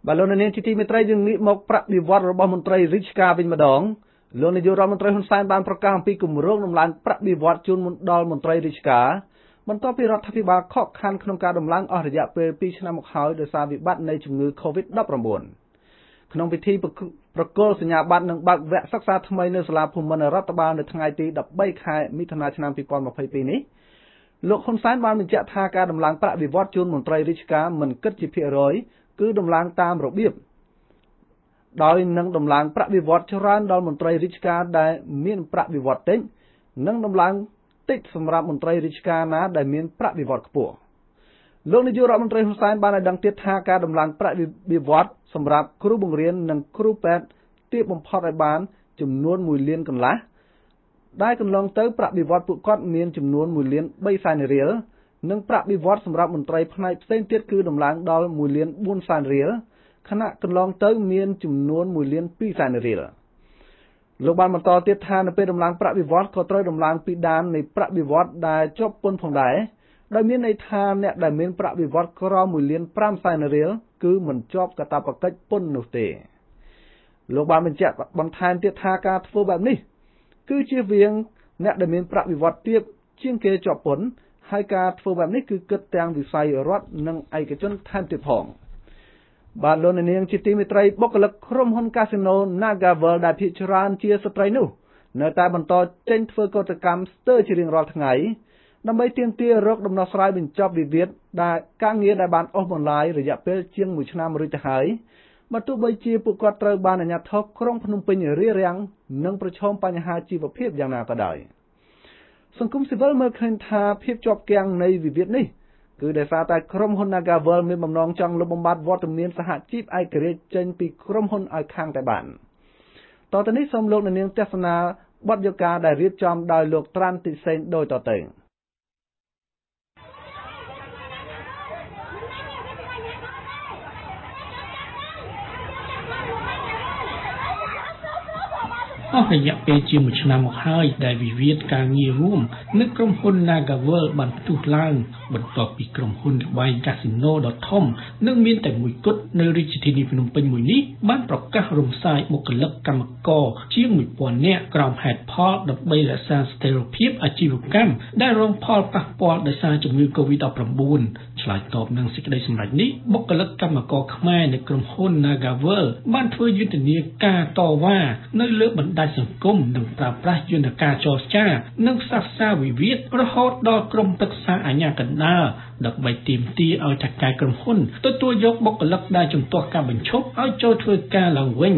បាទលោកនាងជាទីមេត្រីយើងងាកមកប្រាក់បៀវត្សរបស់មន្ត្រីរាជការវិញម្ដងលោកនាយករដ្ឋមន្ត្រីហ៊ុនសែនបានប្រកាសអំពីគម្រោងដំឡើងប្រាក់បៀវត្សជូនដល់មន្ត្រីរាជការបន្ទាប់ពីរដ្ឋាភិបាលខកខានក្នុងការដំឡើងអស់រយៈពេលពីរឆ្នាំមកហើយដោយសារវិបត្តិនៃជំងឺ កូវីដ ដប់ប្រាំបួន ក្នុងពិធីប្រគល់សញ្ញាបត្រនិងបើកវគ្គសិក្សាថ្មីនៅសាលាភូមិន្ទរដ្ឋបាលនៅថ្ងៃទីដប់បីខែមិថុនាឆ្នាំពីរពាន់ម្ភៃពីរនេះលោកហ៊ុនសែនបានបញ្ជាក់ថាការដំឡើងប្រាក់បៀវត្សជូនមន្ត្រីរាជការមិនគិតជាភាគរយគឺដំឡើងតាមរបៀបដោយនឹងដំឡើងប្រាក់បៀវត្សច្រើនដល់មន្ត្រីរាជការដែលមានប្រាក់បៀវត្សតិចនិងដំឡើងតិចសម្រាប់មន្ត្រីរាជការណាដែលមានប្រាក់បៀវត្សខ្ពស់លោកនាយករដ្ឋមន្ត្រីហ៊ុនសែនបានឲ្យដឹងទៀតថាការដំឡើងប្រាក់បៀវត្សសម្រាប់គ្រូបង្រៀននិងគ្រូពេទ្យទាបបំផុតឲ្យបានចំនួនមួយលានកន្លះដែលកន្លងទៅប្រាក់បៀវត្សពួកគាត់មានចំនួនមួយលានបីសែនរៀលនិងប្រាក់បៀវត្សសម្រាប់មន្ត្រីផ្នែកផ្សេងទៀតគឺដំឡើងដល់មួយលានបួនសែនរៀលខណៈកន្លងទៅមានចំនួនមួយលានពីរសែនរៀលលោកបានបន្តទៀតថានៅពេលដំឡើងប្រាក់បៀវត្សក៏ត្រូវដំឡើងពីដាននៃប្រាក់បៀវត្សដែលជាប់ពន្ធផងដែរដោយមានន័យថាអ្នកដែលមានប្រាក់បៀវត្សក្រោមមួយលានប្រាំសែនរៀលគឺមិនជាប់កាតព្វកិច្ចពន្ធនោះទេលោកបានបញ្ជាក់បន្ថែមទៀតថាការធ្វើបែបនេះគឺជៀសវាងអ្នកដែលមានប្រាក់បៀវត្សទាបជាងគេជាប់ពន្ធហើយការធ្វើបែបនេះគឺគិតទាំងវិស័យរដ្ឋនិងឯកជនថែមទៀតផងបាទលោកនាងជាទីមេត្រីបុគ្គលិកក្រុមហ៊ុនកាស៊ីណូ Nagavel ដែលភាគច្រើនជាស្ត្រីនោះនៅតែបន្តចេញធ្វើកោតកម្មស្ទើរជារៀងរាល់ថ្ងៃដើម្បីទាមទាររកដំណោះស្រាយបញ្ចប់វិវាទដែលការងារដែលបានអូសបន្លាយរយៈពេលជាងមួយឆ្នាំរួចទៅហើយបើទោះបីជាពួកគាត់ត្រូវបានអាជ្ញាធរក្រុងភ្នំពេញរារាំងនិងប្រឈមបញ្ហាជីវភាពយ៉ាងណាក៏ដោយសង្គមស៊ីវិលមើលឃើញថាភាពជាប់គាំងនៃវិវាទនេះគឺដោយសារតែក្រុមហ៊ុន Nagavel មានបំណងចង់លុបបំបាត់វត្តមានសហជីពឯករាជ្យចេញពីក្រុមហ៊ុនឲ្យខាងតែបានតទៅនេះសូមលោកអ្នកនាងទស្សនាបទយកាដែលរៀបចំដោយលោកត្រាន់តិសេនដូចតទៅអស់រយៈពេលជាមួយឆ្នាំមកហើយដែលវិវាទការងាររួមនៅក្រុមហ៊ុន Nagavel បានផ្ទុះឡើងបន្ទាប់ពីក្រុមហ៊ុនល្បែងកាស៊ីណូដ៏ធំនិងមានតែមួយគត់នៅរាជធានីភ្នំពេញមួយនេះបានប្រកាសរំសាយបុគ្គលិកកម្មករជាងមួយពាន់នាក់ក្រោមហេតុផលដើម្បីរក្សាស្ថិរភាពអាជីវកម្មដែលរងផលប៉ះពាល់ដោយសារជំងឺ កូវីដ ដប់ប្រាំបួន ឆ្លើយតបនឹងសេចក្តីសម្រេចនេះបុគ្គលិកកម្មករខ្មែរនៅក្រុមហ៊ុន Nagavel បានធ្វើយុទ្ធនាការតវ៉ានៅលើបណ្ដាញសង្គមនិងប្រើប្រាស់យន្តការចរចានិងផ្សះផ្សាវិវាទរហូតដល់ក្រុមប្រឹក្សាអាជ្ញាកណ្ដាលដើម្បីទាមទារឲ្យថៅកែក្រុមហ៊ុនទទួលយកបុគ្គលិកដែលជំទាស់ការបញ្ឈប់ឲ្យចូលធ្វើការឡើងវិញ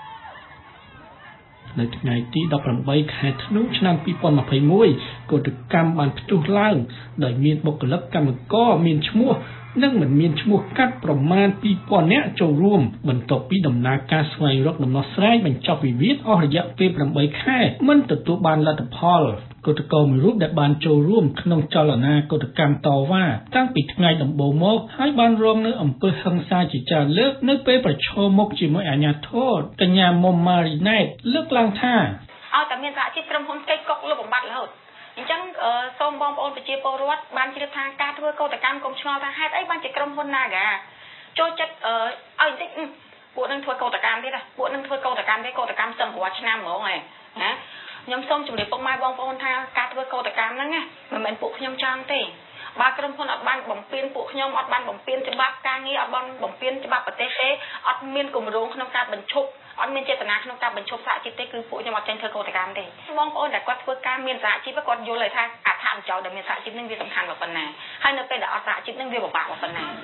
នៅថ្ងៃទីដប់ប្រាំបីខែធ្នូឆ្នាំពីរពាន់ម្ភៃមួយកោតកម្មបានផ្ទុះឡើងដោយមានបុគ្គលិកកម្មករមានឈ្មោះនិងមិនមានឈ្មោះកាត់ប្រមាណពីរពាន់នាក់ចូលរួមបន្ទាប់ពីដំណើរការស្វែងរកដំណោះស្រាយបញ្ចប់វិវាទអស់រយៈពេលប្រាំបីខែមិនទទួលបានលទ្ធផលកោតក្រមួយរូបដែលបានចូលរួមក្នុងចលនាកោតកម្មតវ៉ាតាំងពីថ្ងៃដំបូងមកហើយបានរងនៅអំពើហិង្សាជាច្រើនលើកនៅពេលប្រឈមមុខជាមួយអាជ្ញាធរកញ្ញាមុំម៉ារីណែតលើកឡើងថាឲ្យតែមានសហជីពក្រុមហ៊ុនកិច្ចកុកលុបបំបាត់រហូតអញ្ចឹងសូមបងប្អូនប្រជាពលរដ្ឋបានជ្រាបថាការធ្វើកោតកម្មកុំឆ្ងល់ថាហេតុអីបានជាក្រុមហ៊ុន Naga ចូលចិត្តឲ្យបន្តិចពួកនឹងធ្វើកោតកម្មទៀតពួកនឹងធ្វើកោតកម្មទេកោតកម្មសឹងរាល់ឆ្នាំហ្មងហ៎ណាខ្ញុំសូមជម្រាបពុកម៉ែបងប្អូនថាការធ្វើកោតកម្មហ្នឹងមិនមែនពួកខ្ញុំចង់ទេបើក្រុមហ៊ុនអត់បានបំពេញពួកខ្ញុំអត់បានបំពេញច្បាប់ការងារអត់បានបំពេញច្បាប់ប្រទេសទេអត់មានគម្រោងក្នុងការបញ្ឈប់អត់មានចេតនាក្នុងការបញ្ឈប់សហជីពទេគឺពួកខ្ញុំអត់ចេញធ្វើកោតកម្មទេបងប្អូនដែលគាត់ធ្វើការមានសហជីពគាត់យល់ហើយថាអត្ថប្រយោជន៍ដែលមានសហជីពនឹងវាសំខាន់ប៉ុណ្ណាហើយនៅពេលដែលអត់សហជីពនឹងវាពិបាកប៉ុណ្ណា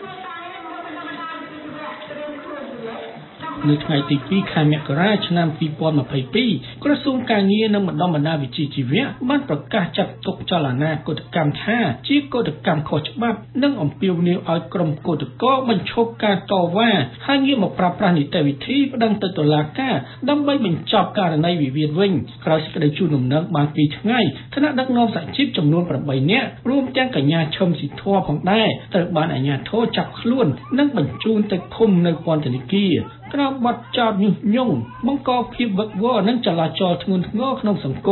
នៅថ្ងៃទីពីរខែមករាឆ្នាំពីរពាន់ម្ភៃពីរក្រសួងការងារនិងបណ្ដុំបណ្ដាលវិជ្ជាជីវៈបានប្រកាសចាត់ទុកចលនាកោតកម្មថាជាកោតកម្មខុសច្បាប់និងអំពាវនាវឲ្យក្រុមកោតក្របញ្ឈប់ការតវ៉ាហើយងាកមកប្រើប្រាស់នីតិវិធីប្តឹងទៅតុលាការដើម្បីបញ្ចប់ករណីវិវាទវិញក្រោយសេចក្តីជូនដំណឹងបានពីរថ្ងៃគណៈដឹកនាំសហជីពចំនួនប្រាំបីនាក់រួមទាំងកញ្ញាឈឹមស៊ីធម៌ផងដែរត្រូវបានអាជ្ញាធរចាប់ខ្លួននិងបញ្ជូនទៅឃុំនៅពន្ធនាគារក្រោមបទចោទញុះញង់បង្កភាពវឹកវរនិងចលាចលធ្ងន់ធ្ងរក្នុងសង្គម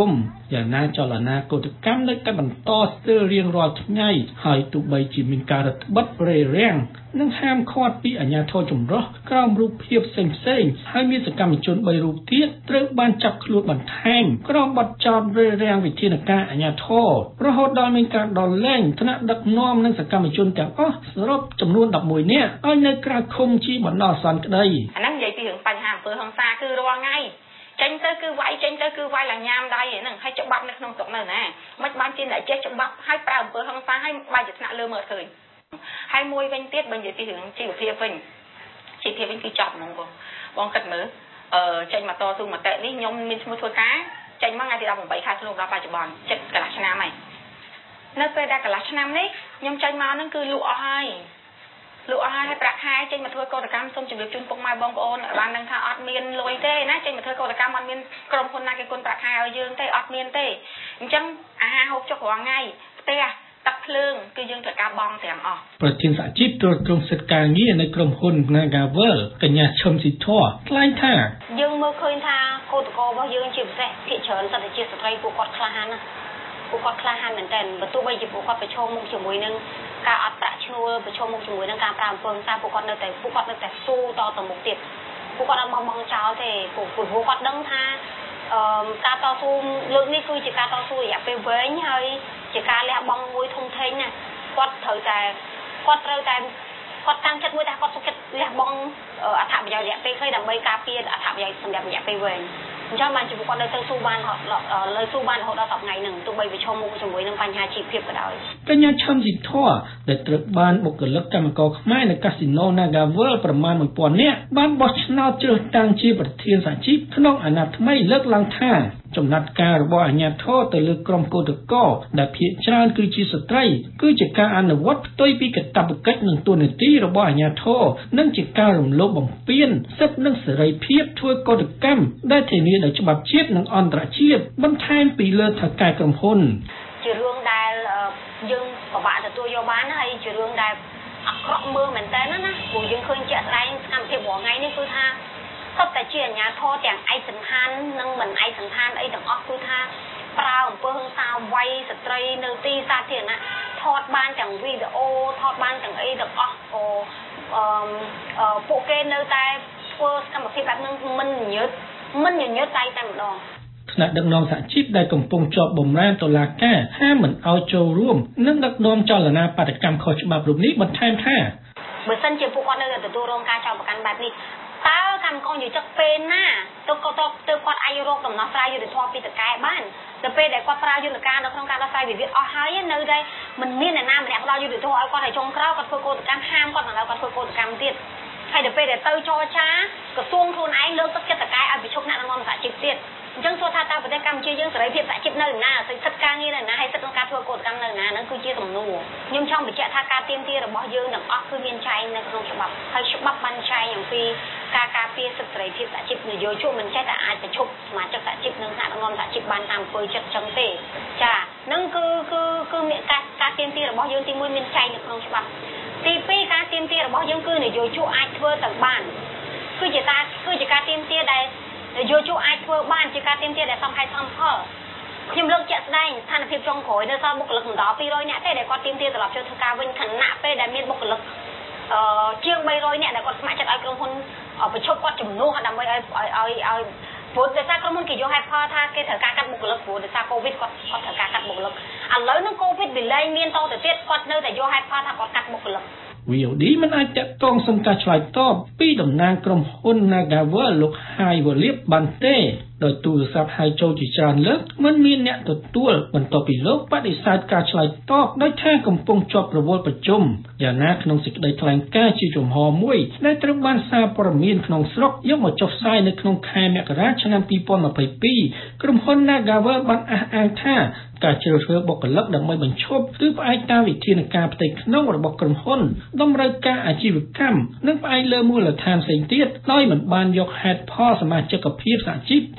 យ៉ាងណាចលនាកោតកម្មនៅតែបន្តស្ទើររៀងរាល់ថ្ងៃហើយទោះបីជាមានការរឹតបន្តឹងរេរាំងនិងហាមឃាត់ពីអាជ្ញាធរចម្រុះក្រោមរូបភាពផ្សេងៗហើយមានសកម្មជនបីរូបទៀតត្រូវបានចាប់ខ្លួនបន្ថែមក្រោមបទចោទរេរាំងវិធានការអាជ្ញាធររហូតដល់មានការដោះលែងថ្នាក់ដឹកនាំនិងសកម្មជនទាំងអស់សរុបចំនួនដប់មួយនាក់ឲ្យនៅក្រៅឃុំជាបណ្ដោះអាសន្នក្តីអាហ្នឹងនិយាយពីរឿងបញ្ហាអំពើហិង្សាគឺរាល់ថ្ងៃចេញទៅគឺវាយចេញទៅគឺវាយឡើងញ៉ាំដៃហ្នឹងហើយច្បាប់នៅក្នុងស្រុកនៅណាមិនបានជាអ្នកចេះច្បាប់ហើយប្រើអំពើហិង្សាហើយបែរជាថ្នាក់លើមើលឃើញហើយមួយវិញទៀតបើនិយាយពីរឿងជីវភាពវិញជីវភាពវិញគឺចប់ហ្មងបងបងគិតមើលអឺចេញមកតស៊ូមតិនេះខ្ញុំមានឈ្មោះធ្វើការចេញមកថ្ងៃទីដប់ប្រាំខែធ្នូដល់បច្ចុប្បន្នជិតកន្លះឆ្នាំហើយនៅពេលដែលកន្លះឆ្នាំនេះខ្ញុំចេញមកហ្នឹងគឺលក់អស់ហើយលក់អស់ហើយប្រាក់ខែចេញមកធ្វើកោតកម្មសូមជម្រាបជូនពុកម៉ែបងប្អូនបានដឹងថាអត់មានលុយទេណាចេញមកធ្វើកោតកម្មអត់មានក្រុមហ៊ុនណាគេគុណប្រាក់ខែឲ្យយើងទេអត់មានទេអញ្ចឹងអាហារហូបចុករាល់ថ្ងៃផ្ទះទឹកភ្លើងគឺយើងត្រូវការបង់ទាំងអស់ប្រធានសហជីពត្រួតត្រងសិទ្ធិការងារនៅក្រុមហ៊ុន Nagavel កញ្ញាឈឹមស៊ីធរថ្លែងថាយើងមើលឃើញថាកោតក្ររបស់យើងជាពិសេសភាគច្រើនសិទ្ធិជាស្ត្រីពួកគាត់ក្លាហានណាពួកគាត់ក្លាហានមែនតើបើទោះបីជាពួកគាត់ប្រឈមមុខជាមួយនឹងការអត់ប្រាក់ឈ្នួលប្រឈមមុខជាមួយនឹងការប្រើអំពើហិង្សាពួកគាត់នៅតែពួកគាត់នៅតែស៊ូតទៅមុខទៀតពួកគាត់អត់បោះបង់ចោលទេពួកពួកគាត់ដឹងថាអឺការតស៊ូលើកនេះគឺជាការតស៊ូរយៈពេលវែងហើយជាការលះបង់មួយធំធេងណាគាត់ត្រូវតែគាត់ត្រូវតែគាត់តាំងចិត្តមួយថាគាត់សុខចិត្តលះបង់អត្ថប្រយោជន៍រយៈពេលខ្លីដើម្បីការពារអត្ថប្រយោជន៍សម្រាប់រយៈពេលវែងអញ្ចឹងបានជាពួកគាត់នៅទៅស៊ូបានលើស៊ូបានរហូតដល់សប្តាហ៍ថ្ងៃហ្នឹងទោះបីប្រឈមមុខជាមួយនឹងបញ្ហាជីវភាពក៏ដោយកញ្ញាឈឹមស៊ីធរដែលត្រូវបានបុគ្គលិកកម្មករខ្មែរនៅកាស៊ីណូ Nagavel ប្រមាណមួយពាន់នាក់បានបោះឆ្នោតជ្រើសតាំងជាប្រធានសហជីពក្នុងអាណត្តិថ្មីលើកឡើងថាចំណាត់ការរបស់អាជ្ញាធរទៅលើក្រុមកោតក្រដែលភាគច្រើនគឺជាស្ត្រីគឺជាការអនុវត្តផ្ទុយពីកាតព្វកិច្ចនិងទួនាទីរបស់អាជ្ញាធរនិងជាការរំលោភបំពានសិទ្ធិនិងសេរីភាពធ្វើកោតកម្មដែលធានាដោយច្បាប់ជាតិនិងអន្តរជាតិបន្ថែមពីលើថៅកែក្រុមហ៊ុនជារឿងដែលយើងពិបាកទទួលយកបានហើយជារឿងដែលអាក្រក់មើលមែនតើណាព្រោះយើងឃើញជាក់ស្ដែងសកម្មភាពរាល់ថ្ងៃនេះគឺថាសុទ្ធតែជាអាជ្ញាធរទាំងឯកសណ្ឋាននិងមិនឯកសណ្ឋានអីទាំងអស់គឺថាប្រើអំពើហិង្សាវាយស្ត្រីនៅទីសាធារណៈថតបានទាំងវីដេអូថតបានទាំងអីទាំងអស់ក៏អឺពួកគេនៅតែធ្វើសកម្មភាពបែបហ្នឹងមិនញើតមិនញញើតតែតែម្ដងថ្នាក់ដឹកនាំសហជីពដែលកំពុងជាប់បម្រើតុលាការហាមមិនឲ្យចូលរួមនិងដឹកនាំចលនាបដកម្មខុសច្បាប់រូបនេះបន្ថែមថាបើសិនជាពួកគាត់នៅតែទទួលរងការចោទប្រកាន់បែបនេះតើកម្មករយុជិកពេលណាទៅគាត់ទៅគាត់អាចរកដំណោះស្រាយយុត្តិធម៌ពីតកែបានទៅពេលដែលគាត់ប្រើយន្តការនៅក្នុងការដោះស្រាយវិវាទអស់ហើយនៅតែមិនមានអ្នកណាម្នាក់ផ្ដល់យុត្តិធម៌ឲ្យគាត់ឲ្យចុងក្រោយគាត់ធ្វើកោតកម្មហាមគាត់មិនឲ្យគាត់ធ្វើកោតកម្មទៀតហើយដល់ពេលដែលទៅចរចាក្រសួងខ្លួនឯងលើកទឹកចិត្តតកែឲ្យប្រជុំអ្នកដឹកនាំសហជីពទៀតអញ្ចឹងសួរថាតើប្រទេសកម្ពុជាយើងសេរីភាពសហជីពនៅណាសិទ្ធិការងារនៅណាហើយសិទ្ធិក្នុងការធ្វើកោតកម្មនៅណាហ្នឹងគឺជាសំណួរខ្ញុំចង់បញ្ជាក់ថាការទាមទាររបស់យើងទាំងអស់គឺមានចែងនៅក្នុងច្បាប់ហើយច្បាប់បានចែងអំពីការការពារសិទ្ធិសេរីភាពសហជីពនយោជកមិនចេះតែអាចប្រជុំសមាជិកសហជីពនិងថ្នាក់ដឹកនាំសហជីពបានតាមអំពើចិត្តចឹងទេចាហ្នឹងគឺគឺគឺមានការការទាមទាររបស់យើងទីមួយមានចែងនៅក្នុងច្បាប់ទីពីរការទាមទាររបស់យើងគឺនយោជកអាចធ្វើទៅបានគឺជាការគឺជាការទាមទារដែលនយោជកអាចធ្វើបានជាការទាមទារដែលសមហេតុសមផលខ្ញុំលើកជាក់ស្ដែងស្ថានភាពចុងក្រោយនៅសល់បុគ្គលិកមិនដល់ពីររយនាក់ទេដែលគាត់ទាមទារត្រឡប់ចូលធ្វើការវិញខណៈពេលដែលមានបុគ្គលិកអឺជាងបីរយនាក់ដែលគាត់ស្ម័គ្រចិត្តឲ្យក្រុមហ៊ុនប្រជុំគាត់ជំនួសដើម្បីឲ្យឲ្យឲ្យព្រោះដោយសារក្រុមហ៊ុនគេយកហេតុផលថាគេត្រូវការកាត់បុគ្គលិកព្រោះដោយសារកូវីដគាត់គាត់ត្រូវការកាត់បុគ្គលិកឥឡូវនឹងកូវីដវាលែងមានតទៅទៀតគាត់នៅតែយកហេតុផលថាគាត់កាត់បុគ្គលិកវី អូ ឌី មិនអាចតាក់ទងសុំការឆ្លើយតបពីតំណាងក្រុមហ៊ុន Nagavel លោកហាយវលៀបបានទេដោយទូរស័ព្ទហៅចូលជាច្រើនលើកមិនមានអ្នកទទួលបន្ទាប់ពីលោកបដិសេធការឆ្លើយតបដោយថាកំពុងជាប់រវល់ប្រជុំយ៉ាងណាក្នុងសេចក្តីថ្លែងការណ៍ជាជំហរមួយដែលត្រូវបានសារព័ត៌មានក្នុងស្រុកយកមកចុះផ្សាយនៅក្នុងខែមករាឆ្នាំពីរពាន់ម្ភៃពីរក្រុមហ៊ុន Nagavel បានអះអាងថាការជ្រើសរើសបុគ្គលិកដើម្បីបញ្ឈប់គឺផ្អែកតាមវិធានការផ្ទៃក្នុងរបស់ក្រុមហ៊ុនតម្រូវការអាជីវកម្មនិងផ្អែកលើមូលដ្ឋានផ្សេងទៀតដោយមិនបានយកហេតុផលសមាជិកភាពសហជីពជា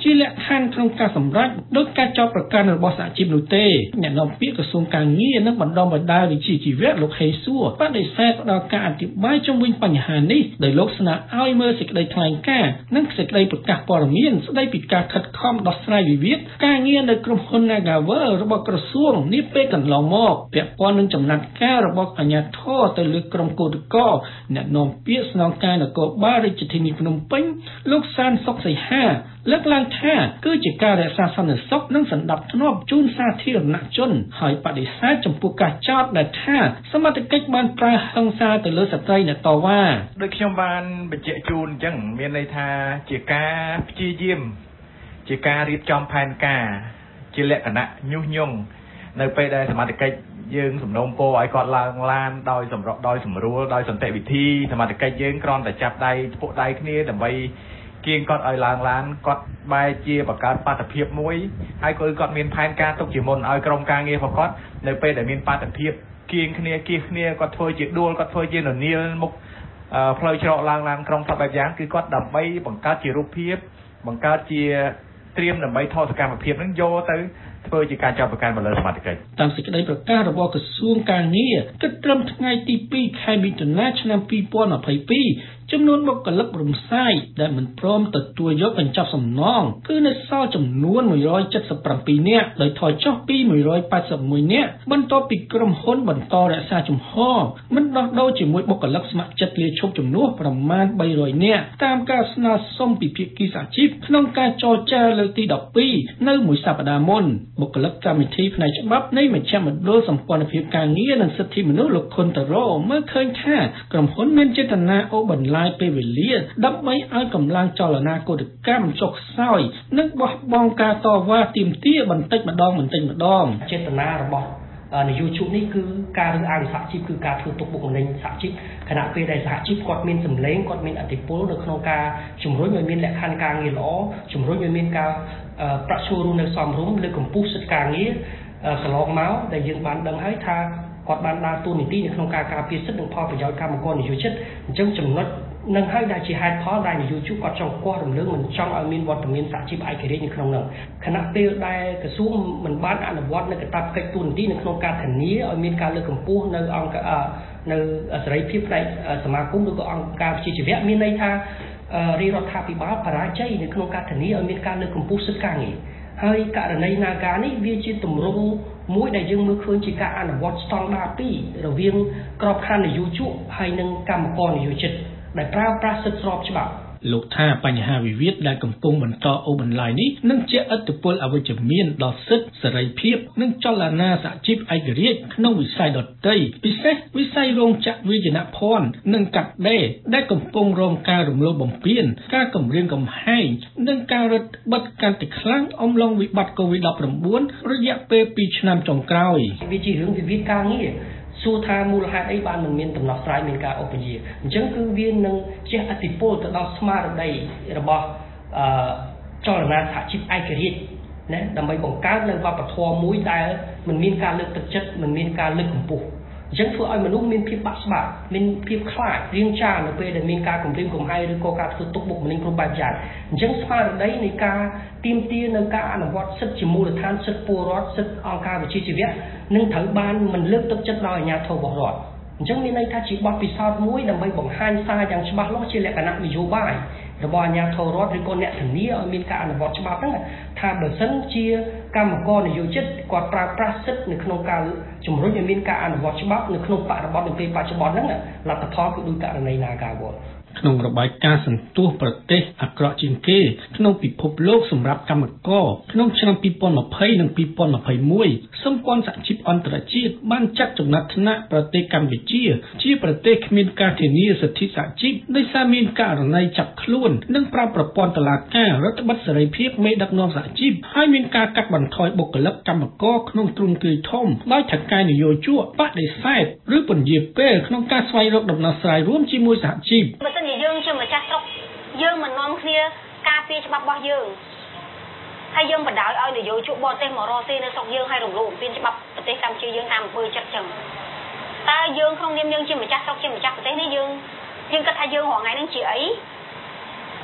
ជាលក្ខខណ្ឌក្នុងការសម្រេចដោយការចោទប្រកាន់របស់សហជីពនោះទេអ្នកនាំពាក្យក្រសួងការងារនិងបណ្ដុំបណ្ដាលវិជ្ជាជីវៈលោកហេសួរបដិសេធផ្ដល់ការអធិប្បាយជុំវិញបញ្ហានេះដោយលោកស្នើឲ្យមើលសេចក្តីថ្លែងការណ៍និងសេចក្តីប្រកាសព័ត៌មានស្តីពីការខិតខំដោះស្រាយវិវាទការងារនៅក្រុមហ៊ុន Nagavel របស់ក្រសួងនាពេលកន្លងមកពាក់ព័ន្ធនឹងចំណាត់ការរបស់អាជ្ញាធរទៅលើក្រុមកោតក្រអ្នកនាំពាក្យស្នងការនគរបាលរាជធានីភ្នំពេញលោកសានសុកសីហាលើកឡើងថាគឺជាការរក្សាសន្តិសុខនិងសណ្ដាប់ធ្នាប់ជូនសាធារណជនហើយបដិសេធចំពោះការចោទដែលថាសមត្ថកិច្ចបានប្រើហិង្សាទៅលើស្ត្រីអ្នកតវ៉ាដោយខ្ញុំបានបញ្ជាក់ជូនអញ្ចឹងមានន័យថាជាការព្យាយាមជាការរៀបចំផែនការជាលក្ខណៈញុះញង់នៅពេលដែលសមត្ថកិច្ចយើងសំណូមពរឲ្យគាត់ឡើងឡានដោយសម្រុកដោយសម្រួលដោយសន្តិវិធីសមត្ថកិច្ចយើងគ្រាន់តែចាប់ដៃធ្ពក់ដៃគ្នាដើម្បីគៀងគាត់ឲ្យឡើងឡានគាត់បែរជាបង្កើតបាតុភិបមួយហើយគឺគាត់មានផែនការទុកជាមុនឲ្យក្រុមការងាររបស់គាត់នៅពេលដែលមានបាតុភិបគៀងគ្នាគៀសគ្នាគាត់ធ្វើជាដួលគាត់ធ្វើជាននៀលមុខផ្លូវច្រកឡើងឡានក្រុងសពបែបយ៉ាងគឺគាត់ដើម្បីបង្កើតជារូបភាពបង្កើតជាត្រៀមដើម្បីថតសកម្មភាពនឹងយកទៅធ្វើជាការចោទប្រកាន់មកលើសមាជិកតាមសេចក្តីប្រកាសរបស់ក្រសួងការងារគិតត្រឹមថ្ងៃទីពីរខែមិថុនាឆ្នាំពីរពាន់ម្ភៃពីរចំនួនបុគ្គលិករំសាយដែលមិនព្រមទទួលយកកញ្ចប់សំណងគឺនៅសល់ចំនួនមួយរយចិតសិបប្រាំពីរនាក់ដោយថយចុះពីមួយរយប៉ែតសិបមួយនាក់បន្ទាប់ពីក្រុមហ៊ុនបន្តរក្សាជំហរមិនដោះដូរជាមួយបុគ្គលិកស្ម័គ្រចិត្តលាឈប់ជំនួសប្រមាណបីរយនាក់តាមការស្នើសុំពីភាគីសហជីពក្នុងការចរចាលើកទីដប់ពីរនៅមួយសប្តាហ៍មុនបុគ្គលិកកម្មវិធីផ្នែកច្បាប់នៃមជ្ឈមណ្ឌលសម្ព័ន្ធភាពការងារនិងសិទ្ធិមនុស្សលោកខុនតារ៉ូមើលឃើញថាក្រុមហ៊ុនមានចេតនាអូសបន្លាយពេលវេលាដើម្បីឲ្យកម្លាំងចលនាកោតកម្មចុះខ្សោយនិងបោះបង់ការតវ៉ាទាមទារបន្តិចម្ដងបន្តិចម្ដងចេតនារបស់នយោជកនេះគឺការរើសអើងសហជីពគឺការធ្វើទុកបុកម្នេញសហជីពខណៈពេលដែលសហជីពគាត់មានសម្លេងគាត់មានអធិបុលនៅក្នុងការជំរុញឲ្យមានលក្ខខណ្ឌការងារល្អជំរុញឲ្យមានការប្រាក់ឈ្នួលរស់នៅសមរម្យលើកកម្ពស់សិទ្ធិការងារកន្លងមកដែលយើងបានដឹងហើយថាគាត់បានដើរតួនាទីនៅក្នុងការការពារសិទ្ធិនិងផលប្រយោជន៍កម្មករនិយោជិតអញ្ចឹងចំណុចនឹងហើយដែលជាហេតុផលដែលនយោជកគាត់ចង់គាស់រំលើងមិនចង់ឲ្យមានវត្តមានសហជីពឯករាជ្យនៅក្នុងនោះខណៈពេលដែលក្រសួងមិនបានអនុវត្តនៅកាតព្វកិច្ចទូនទីនៅក្នុងការធានាឲ្យមានការលើកកម្ពស់នៅអង្គនៅសេរីភាពផ្នែកសមាគមឬក៏អង្គការវិជ្ជាជីវៈមានន័យថារាជរដ្ឋាភិបាលបរាជ័យនៅក្នុងការធានាឲ្យមានការលើកកម្ពស់សិទ្ធិការងារហើយករណី Naga នេះវាជាទម្រង់មួយដែលយើងមើលឃើញជាការអនុវត្តស្តង់ដារពីររវាងក្របខ័ណ្ឌនយោជកហើយនិងកម្មករនយោជិតដែលប្រើប្រាស់សិទ្ធិស្របច្បាប់លោកថាបញ្ហាវិវាទដែលកំពុងបន្តអូសបន្លាយនេះនឹងជះឥទ្ធិពលអវិជ្ជមានដល់សិទ្ធិសេរីភាពនិងចលនាសហជីពឯករាជ្យក្នុងវិស័យដទៃពិសេសវិស័យរោងចក្រវាយនភ័ណ្ឌនិងកាត់ដេរដែលកំពុងរងការរំលោភបំពានការគំរាមកំហែងនិងការរឹតបន្តឹងកាន់តែខ្លាំងអំឡុងវិបត្តិ កូវីដ ដប់ប្រាំបួន រយៈពេលពីរឆ្នាំចុងក្រោយវាជារឿងវិវាទការងារសួរថាមូលហេតុអីបានមិនមានដំណោះស្រាយមានការឧបជាអញ្ចឹងគឺវានឹងជះឥទ្ធិពលទៅដល់ស្មារតីរបស់អឺចលនាសហជីពឯករាជ្យណាដើម្បីបង្កើតនៅវប្បធម៌មួយដែលមិនមានការលើកទឹកចិត្តមិនមានការលើកកម្ពស់អញ្ចឹងធ្វើឲ្យមនុស្សមានភាពបាក់ស្បាតមានភាពខ្លាចរៀងចានៅពេលដែលមានការគំរាមកំហែងឬក៏ការធ្វើទុកបុកម្នេញគ្រប់បែបយ៉ាងអញ្ចឹងស្មារតីនៃការទាមទារនៅការអនុវត្តសិទ្ធិជាមូលដ្ឋានសិទ្ធិពលរដ្ឋសិទ្ធិអង្គការវិជ្ជាជីវៈនឹងត្រូវបានមិនលើកទឹកចិត្តដោយអាជ្ញាធររបស់រដ្ឋអញ្ចឹងមានន័យថាជាបទពិសោធន៍មួយដើម្បីបង្ហាញសារយ៉ាងច្បាស់លាស់ជាលក្ខណៈនយោបាយរបស់អាជ្ញាធររដ្ឋឬក៏អ្នកធានាឲ្យមានការអនុវត្តច្បាប់ហ្នឹងថាបើសិនជាកម្មករនយោជិតគាត់ប្រើប្រាស់សិទ្ធិនៅក្នុងការជំរុញឲ្យមានការអនុវត្តច្បាប់នៅក្នុងបរិបទនៅពេលបច្ចុប្បន្នហ្នឹងលទ្ធផលគឺដូចករណី Nagawal ក្នុងរបាយការណ៍សន្ទុះប្រទេសអាក្រក់ជាងគេក្នុងពិភពលោកសម្រាប់កម្មករក្នុងឆ្នាំពីរពាន់ម្ភៃនិងពីរពាន់ម្ភៃមួយ សម្ព័ន្ធសហជីពអន្តរជាតិបានចាត់ចំណាត់ថ្នាក់ប្រទេសកម្ពុជាជាប្រទេសគ្មានការធានាសិទ្ធិសហជីពដោយសារមានករណីចាប់ខ្លួននិងប្រើប្រព័ន្ធតុលាការរដ្ឋបិទសេរីភាពមេដឹកនាំសហជីពហើយមានការកាត់បន្ថយបុគ្គលិកកម្មករក្នុងទ្រង់ទ្រាយធំដោយថៅកែនយោជកបដិសេធឬពន្យាពេលក្នុងការស្វែងរកដំណោះស្រាយរួមជាមួយសហជីពយើងជាម្ចាស់ស្រុកយើងមិននាំគ្នាការពារច្បាប់របស់យើងហើយយើងបណ្ដោយឲ្យនយោជកបរទេសមករកស៊ីនៅស្រុកយើងហើយរំលោភបំពានច្បាប់ប្រទេសកម្ពុជាយើងតាមអំពើចិត្តចឹងតើយើងក្នុងនាមយើងជាម្ចាស់ស្រុកជាម្ចាស់ប្រទេសនេះយើងយើងគិតថាយើងរងថ្ងៃនេះជាអីជា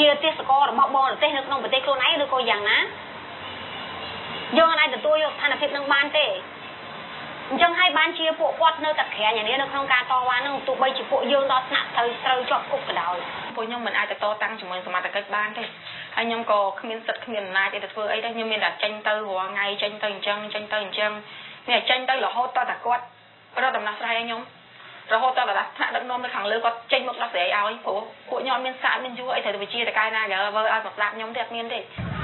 ជាទេសកលរបស់បរទេសនៅក្នុងប្រទេសខ្លួនឯងឬក៏យ៉ាងណាយើងអាចទទួលយកស្ថានភាពនឹងបានទេអញ្ចឹងហើយបានជាពួកគាត់នៅតែក្រាញអានេះនៅក្នុងការតវ៉ានឹងទោះបីជាពួកយើងដល់ថ្នាក់ត្រូវត្រូវជាប់គុកក៏ដោយពួកខ្ញុំមិនអាចទៅតតាំងជាមួយសមាជិកបានទេហើយខ្ញុំក៏គ្មានសិទ្ធិគ្មានអំណាចទេទៅធ្វើអីដែរខ្ញុំមានតែចេញទៅរាល់ថ្ងៃចេញទៅអញ្ចឹងចេញទៅអញ្ចឹងនេះចេញទៅរហូតតតែគាត់រត់ដំណោះស្រាយឲ្យខ្ញុំរហូតតតែថ្នាក់ដឹកនាំនៅខាងលើគាត់ចេញមកដោះស្រាយឲ្យព្រោះពួកខ្ញុំអត់មានសារមានយួរអីត្រូវទៅវិជាតកែណាយកវើឲ្យមកស្ដាប់ខ្ញុំទេអត់មានទេ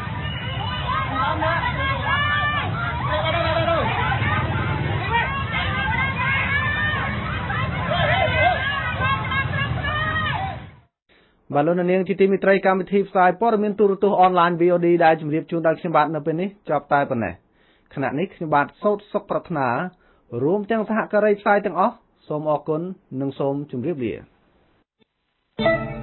បាទលោកនាងជាទីមេត្រីកម្មវិធីផ្សាយព័ត៌មានទូរទស្សន៍អនឡាញ វី អូ ឌី ដែលជម្រាបជូនដល់ខ្ញុំបាទនៅពេលនេះចប់តែប៉ុណ្ណេះខណៈនេះខ្ញុំបាទសូត្រសុខប្រាថ្នារួមទាំងសហការីផ្សាយទាំងអស់សូមអរគុណនិងសូមជម្រាបលា